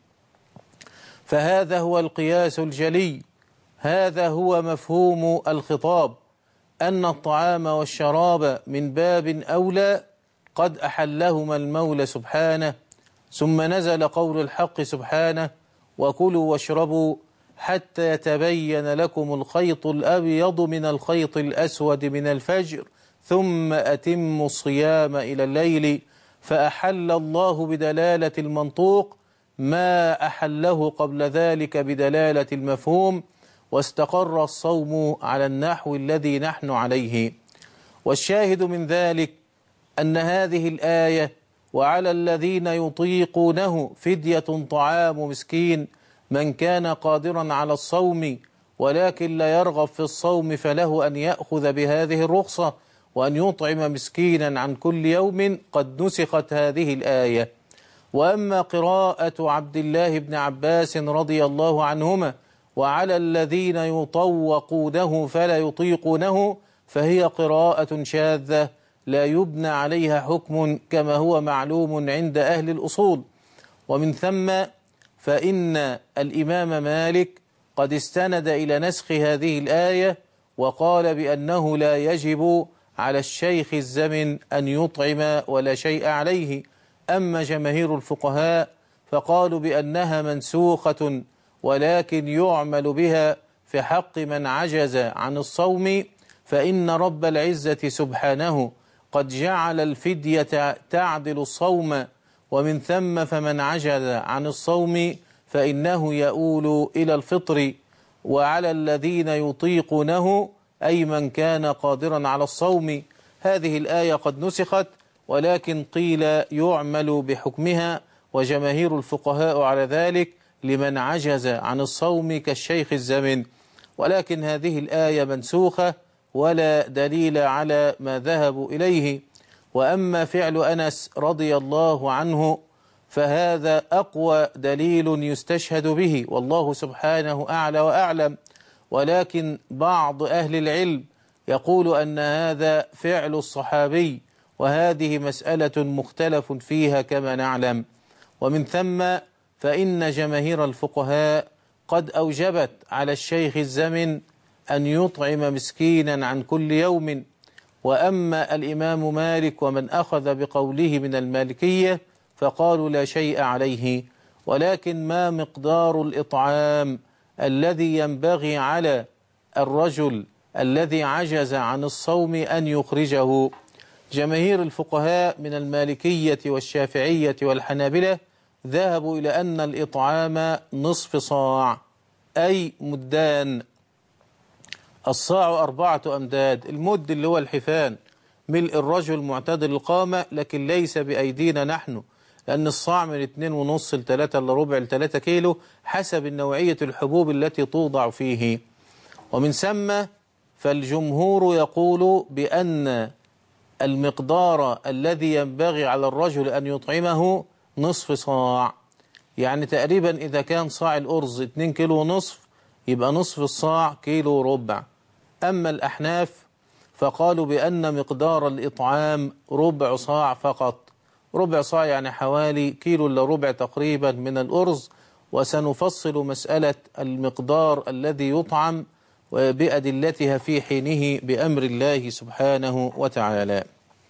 فهذا هو القياس الجلي، هذا هو مفهوم الخطاب، أن الطعام والشراب من باب أولى قد أحلهما المولى سبحانه، ثم نزل قول الحق سبحانه: وكلوا واشربوا حتى يتبين لكم الخيط الأبيض من الخيط الأسود من الفجر ثم أتموا الصيام إلى الليل. فأحل الله بدلالة المنطوق ما أحله قبل ذلك بدلالة المفهوم، واستقر الصوم على النحو الذي نحن عليه. والشاهد من ذلك أن هذه الآية: وعلى الذين يطيقونه فدية طعام مسكين، من كان قادرا على الصوم ولكن لا يرغب في الصوم فله أن يأخذ بهذه الرخصة وأن يطعم مسكينا عن كل يوم، قد نسخت هذه الآية. وأما قراءة عبد الله بن عباس رضي الله عنهما: وعلى الذين يطوقونه فلا يطيقونه، فهي قراءة شاذة لا يبنى عليها حكم كما هو معلوم عند أهل الأصول. ومن ثم فإن الإمام مالك قد استند إلى نسخ هذه الآية وقال بأنه لا يجب على الشيخ الزمن أن يطعم ولا شيء عليه. أما جماهير الفقهاء فقالوا بأنها منسوخة ولكن يعمل بها في حق من عجز عن الصوم، فإن رب العزة سبحانه قد جعل الفدية تعدل الصوم، ومن ثم فمن عجز عن الصوم فإنه يؤول إلى الفطر. وعلى الذين يطيقونه أي من كان قادرا على الصوم. هذه الآية قد نسخت ولكن قيل يعمل بحكمها، وجماهير الفقهاء على ذلك لمن عجز عن الصوم كالشيخ الزمن. ولكن هذه الآية منسوخة ولا دليل على ما ذهبوا إليه. وأما فعل أنس رضي الله عنه فهذا أقوى دليل يستشهد به، والله سبحانه أعلى وأعلم. ولكن بعض أهل العلم يقول أن هذا فعل الصحابي، وهذه مسألة مختلف فيها كما نعلم. ومن ثم فإن جماهير الفقهاء قد أوجبت على الشيخ الزمن أن يطعم مسكينا عن كل يوم. وأما الإمام مالك ومن أخذ بقوله من المالكية فقالوا لا شيء عليه. ولكن ما مقدار الإطعام الذي ينبغي على الرجل الذي عجز عن الصوم أن يخرجه؟ جماهير الفقهاء من المالكية والشافعية والحنابلة ذهبوا إلى أن الإطعام نصف صاع، أي مدان. الصاع أربعة أمداد، المد اللي هو الحفان، ملء الرجل معتدل القامة، لكن ليس بأيدينا نحن، لأن الصاع من اتنين ونص لتلاتة إلا ربع لتلاتة كيلو حسب نوعية الحبوب التي توضع فيه. ومن ثم فالجمهور يقول بأن المقدار الذي ينبغي على الرجل أن يطعمه نصف صاع، يعني تقريبا إذا كان صاع الأرز اتنين كيلو ونصف يبقى نصف الصاع كيلو وربع. أما الأحناف فقالوا بأن مقدار الإطعام ربع صاع فقط، ربع صاع يعني حوالي كيلو إلا ربع تقريبا من الأرز. وسنفصل مسألة المقدار الذي يطعم بأدلتها في حينه بأمر الله سبحانه وتعالى.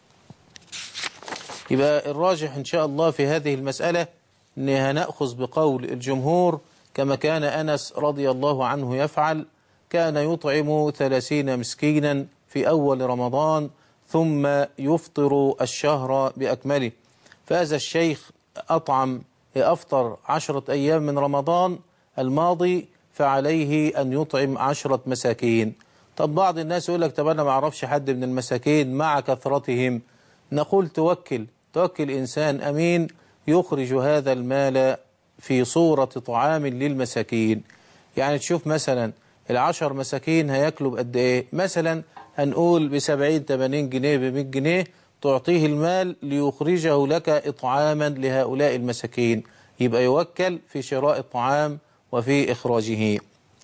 يبقى الراجح إن شاء الله في هذه المسألة أنها نأخذ بقول الجمهور كما كان أنس رضي الله عنه يفعل، كان يطعم ثلاثين مسكينا في أول رمضان ثم يفطر الشهر بأكمله. فهذا الشيخ أطعم أفطر عشرة أيام من رمضان الماضي، فعليه أن يطعم عشرة مساكين. طب بعض الناس يقول لك طب أنا ما أعرفش حد من المساكين مع كثرتهم. نقول توكل توكل إنسان أمين يخرج هذا المال في صورة طعام للمساكين. يعني تشوف مثلا العشر مساكين هياكلوا بقد إيه، مثلا هنقول بسبعين تمانين جنيه بمئة جنيه، تعطيه المال ليخرجه لك إطعاما لهؤلاء المساكين، يبقى يوكل في شراء الطعام وفي إخراجه.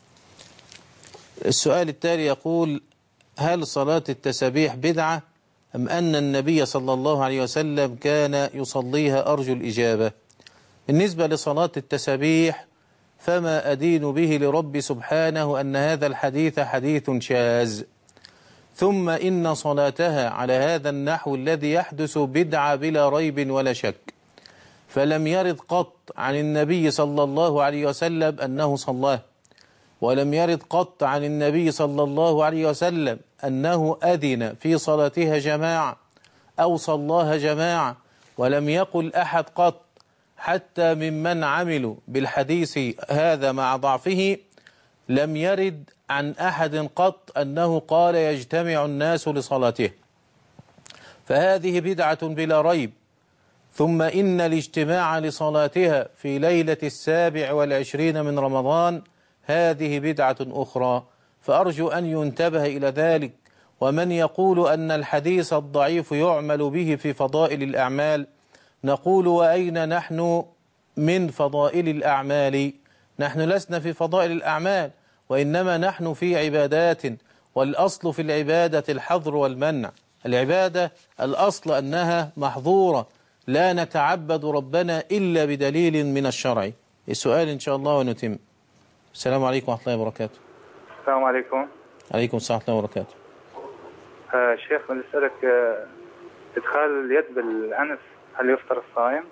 السؤال التالي يقول: هل صلاة التسابيح بدعة أم أن النبي صلى الله عليه وسلم كان يصليها؟ أرجو الإجابة. بالنسبة لصلاة التسابيح فما أدين به لرب سبحانه أن هذا الحديث حديث شاذ. ثم إن صلاتها على هذا النحو الذي يحدث بدعة بلا ريب ولا شك، فلم يرد قط عن النبي صلى الله عليه وسلم أنه صلاه، ولم يرد قط عن النبي صلى الله عليه وسلم أنه أذن في صلاتها جماعة أو صلاها جماعة، ولم يقل أحد قط حتى ممن عملوا بالحديث هذا مع ضعفه لم يرد عن أحد قط أنه قال يجتمع الناس لصلاته، فهذه بدعة بلا ريب. ثم إن الاجتماع لصلاتها في ليلة السابع والعشرين من رمضان هذه بدعة أخرى، فأرجو أن ينتبه إلى ذلك. ومن يقول أن الحديث الضعيف يعمل به في فضائل الأعمال، نقول وأين نحن من فضائل الأعمال؟ نحن لسنا في فضائل الأعمال، وإنما نحن في عبادات، والأصل في العبادة الحظر والمنع. العبادة الأصل أنها محظورة، لا نتعبد ربنا إلا بدليل من الشرع. السؤال إن شاء الله ونتم. السلام عليكم ورحمة الله وبركاته. السلام عليكم. عليكم السلام ورحمة الله وبركاته. آه شيخ بنسألك، آه إدخال اليد بالأنف هل يفطر الصائم؟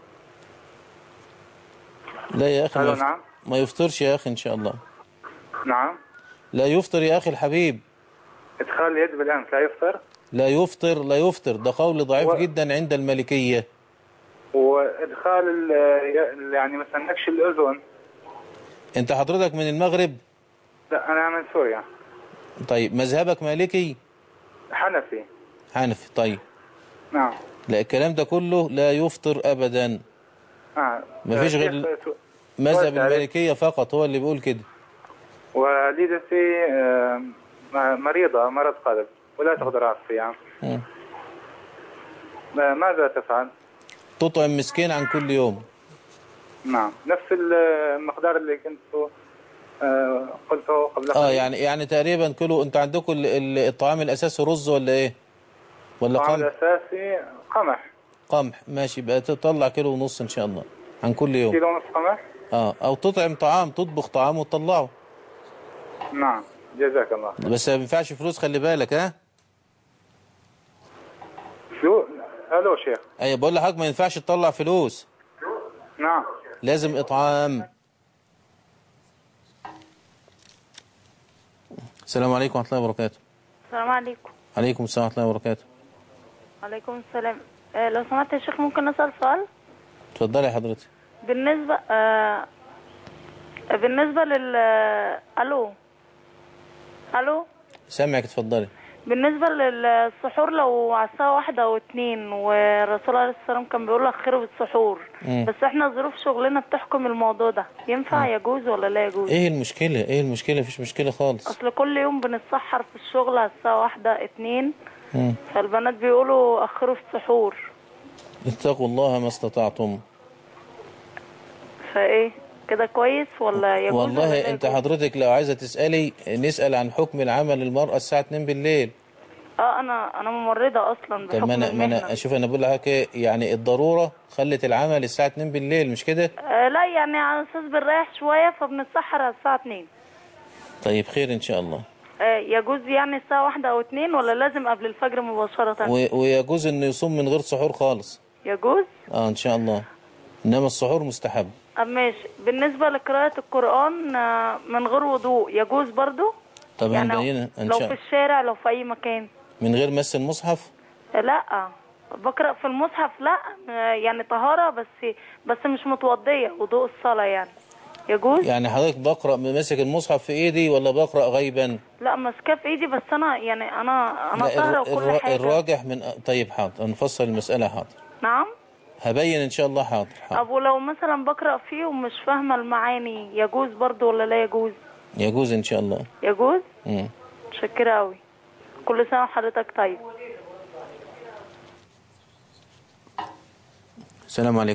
لا يا أخي، ما, يفطر. نعم. ما يفطرش يا أخي إن شاء الله. نعم. لا يفطر يا أخي الحبيب. إدخال اليد بالأنف لا يفطر؟ لا يفطر لا يفطر، ده قول ضعيف و... جدا عند المالكية. وإدخال ال... يعني مثلا نكش الأذن. أنت حضرتك من المغرب؟ لا أنا من سوريا. طيب مذهبك مالكي؟ حنفي. حنفي طيب. نعم. لا الكلام ده كله لا يفطر أبدا. آه. ما فيش غير مذهب المالكية فقط هو اللي بيقول كده. والدتي مريضة مرض قلب ولا تقدر على الصيام، ماذا تفعل؟ تطعم مسكين عن كل يوم. نعم، نفس المقدار اللي كنت قلته قبل اه يعني يعني تقريبا كله. انت عندكم الطعام الاساسي رز ولا ايه؟ ولا قمح؟ الطعام الاساسي قمح. قمح ماشي، بقى تطلع كيلو ونص ان شاء الله عن كل يوم. كيلو ونص قمح؟ اه او تطعم طعام، تطبخ طعام وتطلعه. نعم جزاك الله. بس ما ينفعش فلوس، خلي بالك. ها فلوس؟ الو شيخ. ايوه بقول لحضرتك ما ينفعش تطلع فلوس. نعم لازم اطعام. السلام عليكم ورحمة الله وبركاته. السلام عليكم. عليكم السلام ورحمة الله وبركاته. وعليكم السلام. آه لو سمحت يا شيخ ممكن نسأل سؤال؟ اتفضلي يا حضرتك. بالنسبة آه بالنسبة لل الو الو سامعك اتفضلي. بالنسبة للسحور لو على الساعة واحدة أو اتنين، والرسول عليه الصلاة والسلام كان بيقول أخروا بالسحور، مم. بس احنا ظروف شغلنا بتحكم الموضوع ده، ينفع مم. يجوز ولا لا يجوز؟ ايه المشكلة؟ ايه المشكلة؟ مفيش مشكلة خالص. أصل كل يوم بنتسحر في الشغل على الساعة واحدة اتنين، مم. فالبنات بيقولوا أخروا في السحور. اتقوا الله ما استطعتم. فايه كده كويس ولا يجوز؟ والله ولا انت يجوز؟ حضرتك لو عايزة تسألي نسأل عن حكم العمل للمرأة الساعة اتنين بالليل. اه انا انا ممرضة اصلا بحكم طب ما انا ما انا اشوف انا بقول لك ايه، يعني الضرورة خلت العمل الساعة اتنين بالليل مش كده؟ آه لا يعني على اساس بنريح شوية فبنتسحر على الساعة اتنين. طيب خير ان شاء الله. آه يجوز يعني الساعة واحدة او اتنين ولا لازم قبل الفجر مباشرة؟ و... ويجوز انه يصوم من غير سحور خالص. يجوز؟ اه ان شاء الله، انما السحور مستحب. طب ماشي. بالنسبة لقراءة القرآن آه من غير وضوء يجوز برضو؟ طب يعني هنبينها ان لو شاء في الله. الشارع لو في اي مكان من غير مس المصحف؟ آه لا بقرأ في المصحف لا آه يعني طهارة بس بس مش متوضية وضوء الصلاة يعني يجوز؟ يعني حضرتك بقرأ ماسك المصحف في ايدي ولا بقرأ غيبا؟ لا ماسكاه في ايدي بس انا يعني انا انا طاهرة وكل الر... حاجة. الراجح من طيب حاضر نفصل المسألة. حاضر نعم هبين ان شاء الله. حاضر حاضر. ابو لو مثلا بقرأ فيه ومش فاهمة المعاني يجوز برضو ولا لا يجوز؟ يجوز ان شاء الله. يجوز؟ امم متشكرة قوي. كل سنة وحضرتك طيب. السلام عليكم.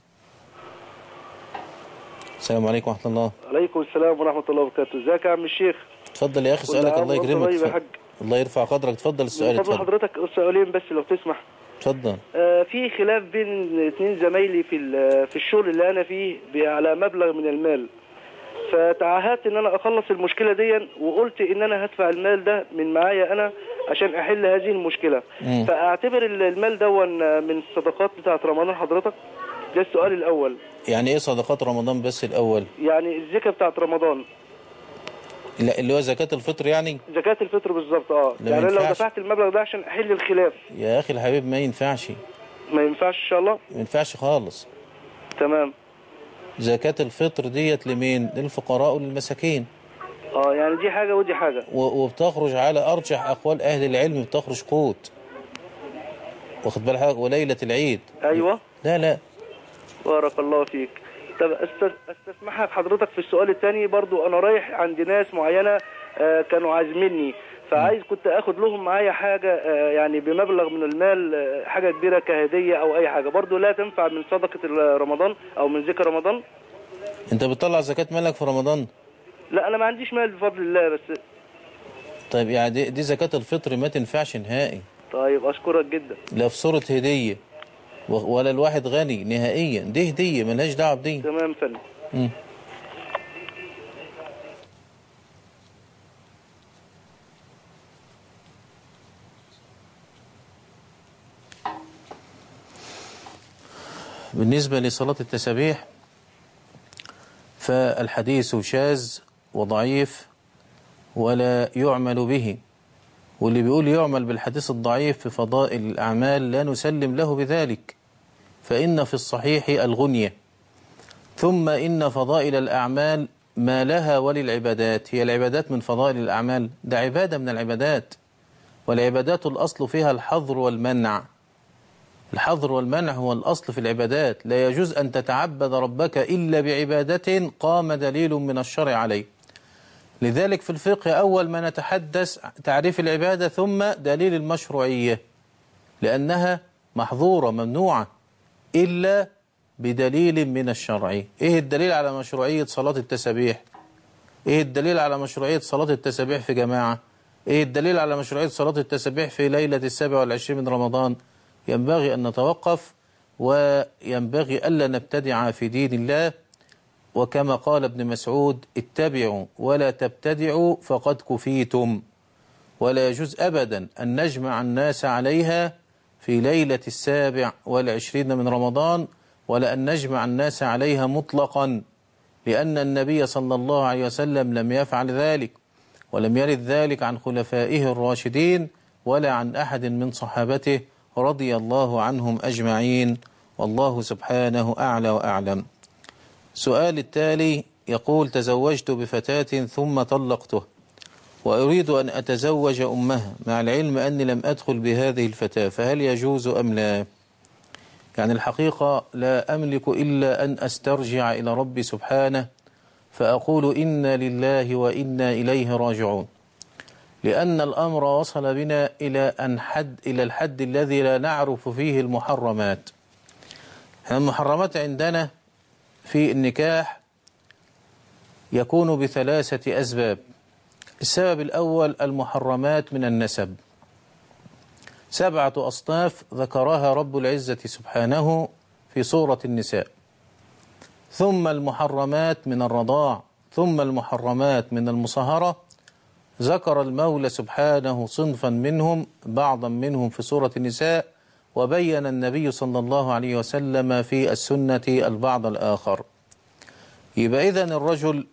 السلام عليكم ورحمة الله. عليكم السلام ورحمة الله وبركاته. ازيك يا عم الشيخ؟ اتفضل يا اخي سؤالك. الله يكرمك. ف... الله يرفع قدرك. اتفضل السؤال. اتفضل حضرتك. سؤالين بس لو تسمح. اتفضل. آه في خلاف بين اثنين زمايلي في في الشغل اللي انا فيه على مبلغ من المال، فتعهدت ان انا اخلص المشكله دي وقلت ان انا هدفع المال ده من معايا انا عشان احل هذه المشكله. مم. فاعتبر المال دون من الصدقات بتاعه رمضان حضرتك؟ ده السؤال الاول. يعني ايه صدقات رمضان بس الاول؟ يعني الزكاه بتاعه رمضان. لا اللي هو زكاة الفطر يعني؟ زكاه الفطر بالظبط. اه يعني لو دفعت المبلغ ده عشان احل الخلاف. يا اخي الحبيب ما ينفعش. ما ينفعش ان شاء الله؟ ما ينفعش خالص. تمام. زكاة الفطر ديت لمين؟ للفقراء وللمساكين. اه يعني دي حاجة ودي حاجة. وبتخرج على أرجح أقوال أهل العلم، بتخرج قوت، واخد بالك حضرتك، وليلة العيد. أيوة. لا لا. بارك الله فيك. طب استسمحك حضرتك في السؤال الثاني برضو، أنا رايح عند ناس معينة آه كانوا عازميني، فعايز كنت أخد لهم معايا حاجة آه يعني بمبلغ من المال، آه حاجة كبيرة كهدية أو أي حاجة، برضو لا تنفع من صدقة رمضان أو من ذكر رمضان؟ أنت بتطلع زكاة مالك في رمضان؟ لا أنا ما عنديش مال بفضل الله. بس طيب يعني دي, دي زكاة الفطر ما تنفعش نهائي. طيب أشكرك جدا. لا في صورة هدية ولا الواحد غني نهائيا، دي هدية ملهاش دعوة بدي. تمام فندم. امم بالنسبة لصلاة التسابيح فالحديث شاذ وضعيف ولا يعمل به، واللي بيقول يعمل بالحديث الضعيف في فضائل الأعمال لا نسلم له بذلك، فإن في الصحيح الغنية، ثم إن فضائل الأعمال ما لها وللعبادات. هي العبادات من فضائل الأعمال؟ ده عبادة من العبادات، والعبادات الأصل فيها الحظر والمنع. الحظر والمنع هو الأصل في العبادات. لا يجوز أن تتعبد ربك إلا بعبادة قام دليل من الشرع عليه. لذلك في الفقه أول ما نتحدث تعريف العبادة ثم دليل المشروعية، لأنها محظورة ممنوعة إلا بدليل من الشرع. إيه الدليل على مشروعية صلاة التسابيح؟ إيه الدليل على مشروعية صلاة التسابيح في جماعة؟ إيه الدليل على مشروعية صلاة التسابيح في ليلة السابع والعشرين من رمضان؟ ينبغي أن نتوقف، وينبغي ألا نبتدع في دين الله، وكما قال ابن مسعود اتبعوا ولا تبتدعوا فقد كفيتم. ولا يجوز أبدا أن نجمع الناس عليها في ليلة السابع والعشرين من رمضان، ولا أن نجمع الناس عليها مطلقا، لأن النبي صلى الله عليه وسلم لم يفعل ذلك، ولم يرد ذلك عن خلفائه الراشدين ولا عن أحد من صحابته رضي الله عنهم أجمعين، والله سبحانه أعلى وأعلم. سؤال التالي يقول: تزوجت بفتاة ثم طلقته وأريد أن أتزوج أمها، مع العلم أني لم أدخل بهذه الفتاة، فهل يجوز أم لا؟ يعني الحقيقة لا أملك إلا أن أسترجع إلى ربي سبحانه فأقول إنا لله وإنا إليه راجعون، لأن الأمر وصل بنا إلى أن حد إلى الحد الذي لا نعرف فيه المحرمات. المحرمات عندنا في النكاح يكون بثلاثة أسباب. السبب الأول المحرمات من النسب، سبعة أصناف ذكرها رب العزة سبحانه في سورة النساء، ثم المحرمات من الرضاع، ثم المحرمات من المصاهرة، ذكر المولى سبحانه صنفا منهم بعضا منهم في سورة النساء، وبين النبي صلى الله عليه وسلم في السنة البعض الآخر. يبقى إذن الرجل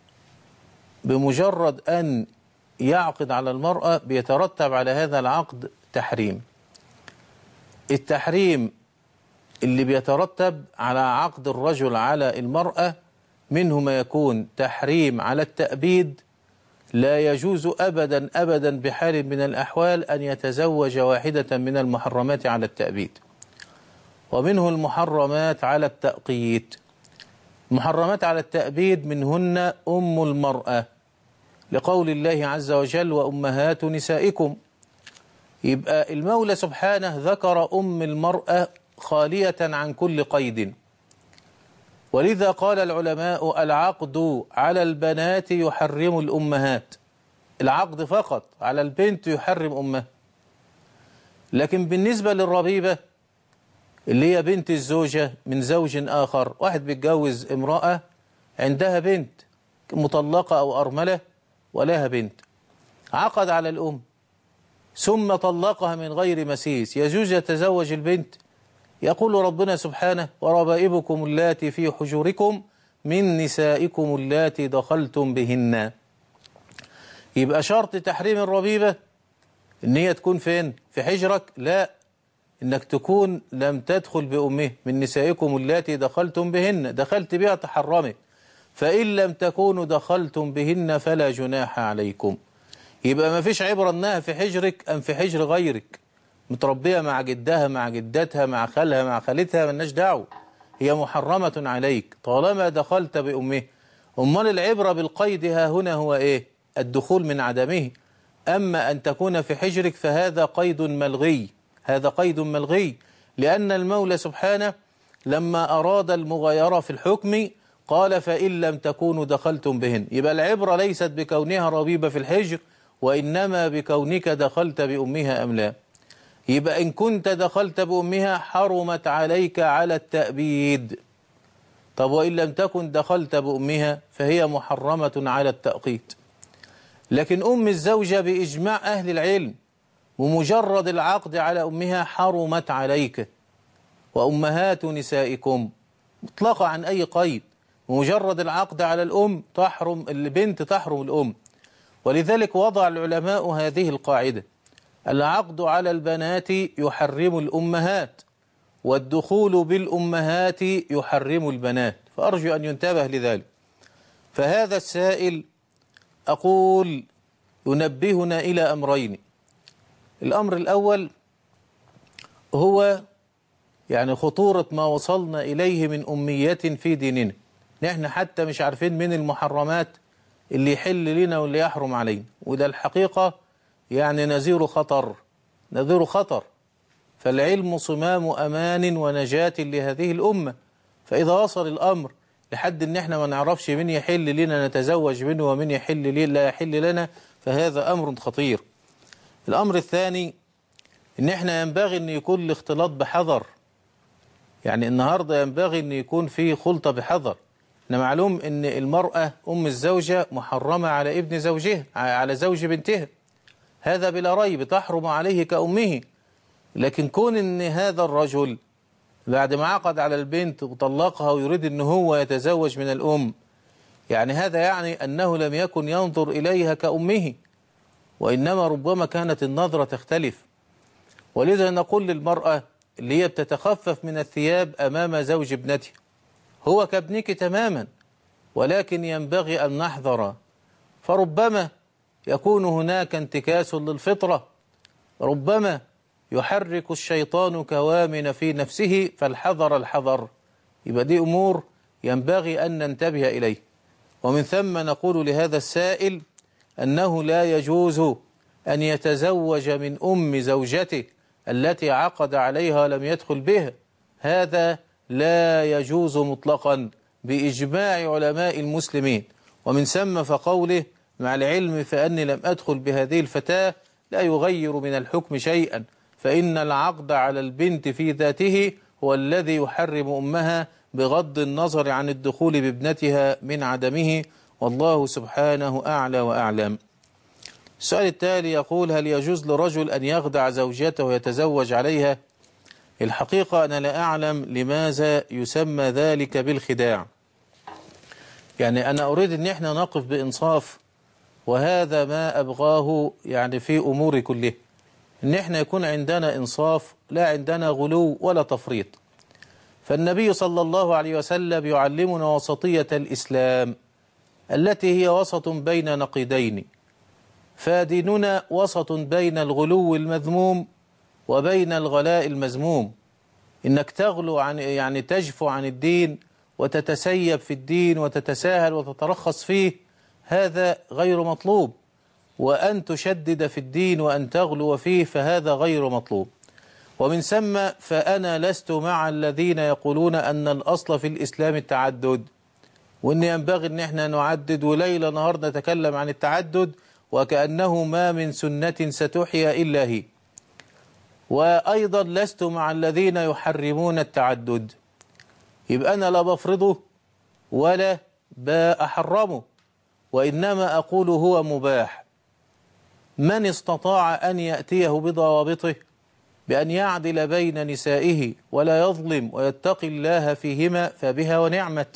بمجرد أن يعقد على المرأة بيترتب على هذا العقد تحريم. التحريم اللي بيترتب على عقد الرجل على المرأة منه ما يكون تحريم على التأبيد، لا يجوز أبدا أبدا بحال من الأحوال أن يتزوج واحدة من المحرمات على التأبيد، ومنه المحرمات على التأقيت. محرمات على التأبيد منهن أم المرأة، لقول الله عز وجل وأمهات نسائكم. يبقى المولى سبحانه ذكر أم المرأة خالية عن كل قيد، ولذا قال العلماء العقد على البنات يحرم الأمهات، العقد فقط على البنت يحرم أمها. لكن بالنسبة للربيبة اللي هي بنت الزوجة من زوج آخر، واحد بيتجوز امرأة عندها بنت مطلقة أو أرملة ولها بنت، عقد على الأم، ثم طلقها من غير مسيس، يجوز يتزوج البنت؟ يقول ربنا سبحانه: وربائبكم اللاتي في حجوركم من نسائكم اللاتي دخلتم بهن. يبقى شرط تحريم الربيبة ان هي تكون فين؟ في حجرك؟ لا، انك تكون لم تدخل بأمه. من نسائكم اللاتي دخلتم بهن، دخلت بها تحرمت. فإن لم تكونوا دخلتم بهن فلا جناح عليكم. يبقى ما فيش عبرة انها في حجرك ام في حجر غيرك، متربية مع جدها مع جدتها مع خالها مع خالتها، مالناش دعوة، هي محرمة عليك طالما دخلت بأمه. أمال العبرة بالقيد ها هنا هو إيه؟ الدخول من عدمه. أما أن تكون في حجرك فهذا قيد ملغي، هذا قيد ملغي، لأن المولى سبحانه لما أراد المغايرة في الحكم قال: فإن لم تكونوا دخلتم بهن. يبقى العبرة ليست بكونها ربيبة في الحجر، وإنما بكونك دخلت بأمها أم لا. يبقى إن كنت دخلت بأمها حرمت عليك على التأبيد. طب وإن لم تكن دخلت بأمها فهي محرمة على التأقيت. لكن أم الزوجة بإجماع أهل العلم ومجرد العقد على أمها حرمت عليك. وأمهات نسائكم مطلقة عن أي قيد، ومجرد العقد على الأم تحرم البنت، تحرم الأم. ولذلك وضع العلماء هذه القاعدة: العقد على البنات يحرم الأمهات، والدخول بالأمهات يحرم البنات. فأرجو أن ينتبه لذلك. فهذا السائل أقول ينبهنا إلى أمرين. الأمر الأول هو يعني خطورة ما وصلنا إليه من أمية في ديننا. نحن حتى مش عارفين من المحرمات اللي يحل لنا واللي يحرم علينا، وده الحقيقة يعني نذير خطر، نذير خطر. فالعلم صمام أمان ونجاة لهذه الأمة. فإذا وصل الأمر لحد إن احنا ما نعرفش من يحل لنا نتزوج منه ومن يحل لي لا يحل لنا، فهذا أمر خطير. الأمر الثاني إن احنا ينبغي أن يكون الاختلاط بحذر. يعني النهاردة ينبغي أن يكون في خلطة بحذر. إن معلوم أن المرأة أم الزوجة محرمة على ابن زوجها، على زوج بنتها، هذا بلا ريب تحرم عليه كأمه. لكن كون أن هذا الرجل بعد ما عقد على البنت وطلقها ويريد أن هو يتزوج من الأم، يعني هذا يعني أنه لم يكن ينظر إليها كأمه، وإنما ربما كانت النظرة تختلف. ولذا نقول للمرأة اللي هي بتتخفف من الثياب أمام زوج ابنتها: هو كابنك تماما، ولكن ينبغي أن نحذر، فربما يكون هناك انتكاس للفطرة، ربما يحرك الشيطان كوامن في نفسه، فالحذر الحذر. يبقى دي أمور ينبغي أن ننتبه إليه. ومن ثم نقول لهذا السائل أنه لا يجوز أن يتزوج من أم زوجته التي عقد عليها لم يدخل بها، هذا لا يجوز مطلقا بإجماع علماء المسلمين. ومن ثم فقوله: مع العلم فأني لم أدخل بهذه الفتاة، لا يغير من الحكم شيئا، فإن العقد على البنت في ذاته هو الذي يحرم أمها بغض النظر عن الدخول بابنتها من عدمه، والله سبحانه أعلى وأعلم. السؤال التالي يقول: هل يجوز لرجل أن يخدع زوجته ويتزوج عليها؟ الحقيقة أنا لا أعلم لماذا يسمى ذلك بالخداع. يعني أنا أريد أن احنا نقف بإنصاف، وهذا ما أبغاه يعني في أمور كله، أن احنا يكون عندنا إنصاف، لا عندنا غلو ولا تفريط. فالنبي صلى الله عليه وسلم يعلمنا وسطية الإسلام التي هي وسط بين نقيضين، فديننا وسط بين الغلو المذموم وبين الغلاء المذموم. إنك تغلو عن يعني تجفو عن الدين وتتسيب في الدين وتتساهل وتترخص فيه، هذا غير مطلوب. وأن تشدد في الدين وأن تغلو فيه فهذا غير مطلوب. ومن ثم فأنا لست مع الذين يقولون أن الأصل في الإسلام التعدد، وأن ينبغي أن احنا نعدد وليلة نهار نتكلم عن التعدد وكأنه ما من سنة ستحيا إلا هي. وأيضا لست مع الذين يحرمون التعدد. يبقى أنا لا بفرضه ولا بأحرمه، وإنما أقول هو مباح. من استطاع أن يأتيه بضوابطه بأن يعدل بين نسائه ولا يظلم ويتقي الله فيهما فبها ونعمت.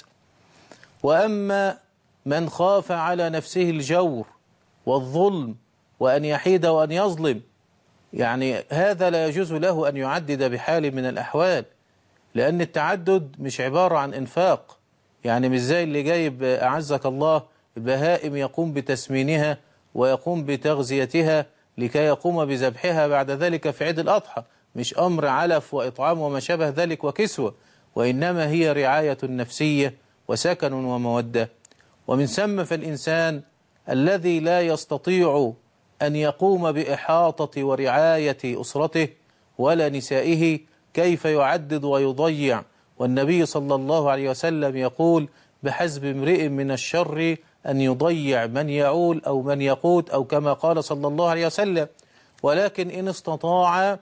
وأما من خاف على نفسه الجور والظلم وأن يحيد وأن يظلم، يعني هذا لا يجوز له أن يعدد بحال من الأحوال، لأن التعدد مش عبارة عن إنفاق، يعني مش زي اللي جايب أعزك الله البهائم يقوم بتسمينها ويقوم بتغذيتها لكي يقوم بذبحها بعد ذلك في عيد الأضحى، مش أمر علف وإطعام وما شابه ذلك وكسوة، وإنما هي رعاية نفسية وسكن ومودة. ومن ثم فالإنسان الذي لا يستطيع أن يقوم بإحاطة ورعاية أسرته ولا نسائه كيف يعدد ويضيع؟ والنبي صلى الله عليه وسلم يقول: بحسب امرئ من الشر أن يضيع من يعول أو من يقوت، أو كما قال صلى الله عليه وسلم. ولكن إن استطاع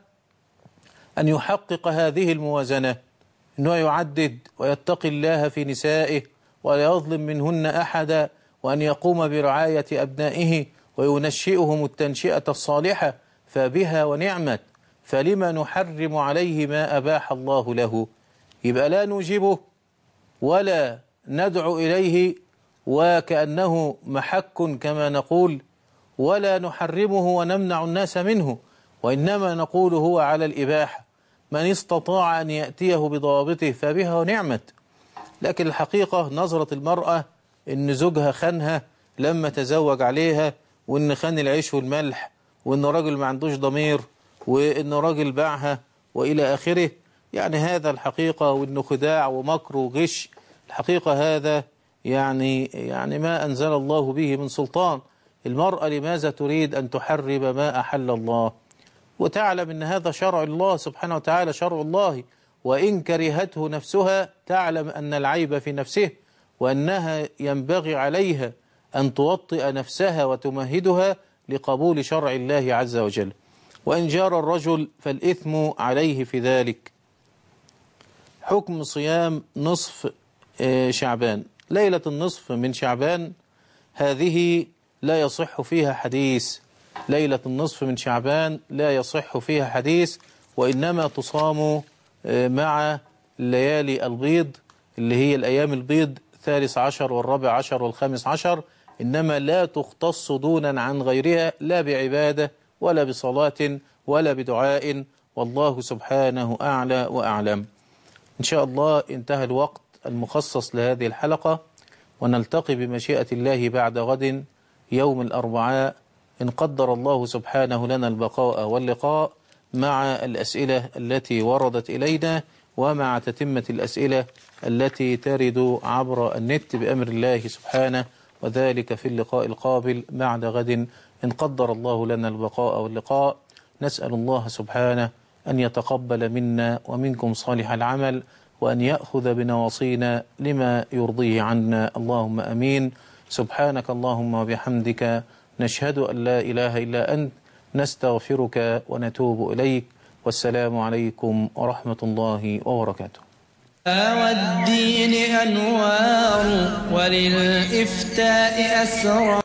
أن يحقق هذه الموازنة، أنه يعدد ويتقي الله في نسائه ولا يظلم منهن أحدا، وأن يقوم برعاية أبنائه وينشئهم التنشئة الصالحة فبها ونعمت. فلما نحرم عليه ما أباح الله له؟ يبقى لا نوجبه ولا ندعو إليه وكأنه محك كما نقول، ولا نحرمه ونمنع الناس منه، وإنما نقول هو على الإباحة. من استطاع أن يأتيه بضوابطه فبها ونعمت. لكن الحقيقة نظرة المرأة إن زوجها خانها لما تزوج عليها، وإن خان العيش والملح، وإن راجل ما عندوش ضمير، وإن راجل باعها وإلى آخره، يعني هذا الحقيقة، وإنه خداع ومكر وغش. الحقيقة هذا يعني يعني ما أنزل الله به من سلطان. المرأة لماذا تريد أن تحرم ما أحل الله وتعلم أن هذا شرع الله سبحانه وتعالى، شرع الله، وإن كرهته نفسها تعلم أن العيب في نفسه، وأنها ينبغي عليها أن توطئ نفسها وتمهدها لقبول شرع الله عز وجل. وإن جار الرجل فالإثم عليه في ذلك. حكم صيام نصف شعبان. ليلة النصف من شعبان هذه لا يصح فيها حديث، ليلة النصف من شعبان لا يصح فيها حديث، وإنما تصام مع الليالي البيض اللي هي الأيام البيض الثالث عشر والرابع عشر والخامس عشر، إنما لا تختص دونا عن غيرها، لا بعبادة ولا بصلاة ولا بدعاء، والله سبحانه أعلى وأعلم. إن شاء الله انتهى الوقت المخصص لهذه الحلقة، ونلتقي بمشيئة الله بعد غد يوم الأربعاء إن قدر الله سبحانه لنا البقاء واللقاء، مع الأسئلة التي وردت إلينا ومع تتمة الأسئلة التي ترد عبر النت بأمر الله سبحانه، وذلك في اللقاء القابل بعد غد إن قدر الله لنا البقاء واللقاء. نسأل الله سبحانه أن يتقبل منا ومنكم صالح العمل، وأن يأخذ بنواصينا لما يرضيه عنا، اللهم أمين. سبحانك اللهم وبحمدك، نشهد أن لا إله إلا أنت، نستغفرك ونتوب إليك، والسلام عليكم ورحمة الله وبركاته. والدين أنوار وللإفتاء أسرار.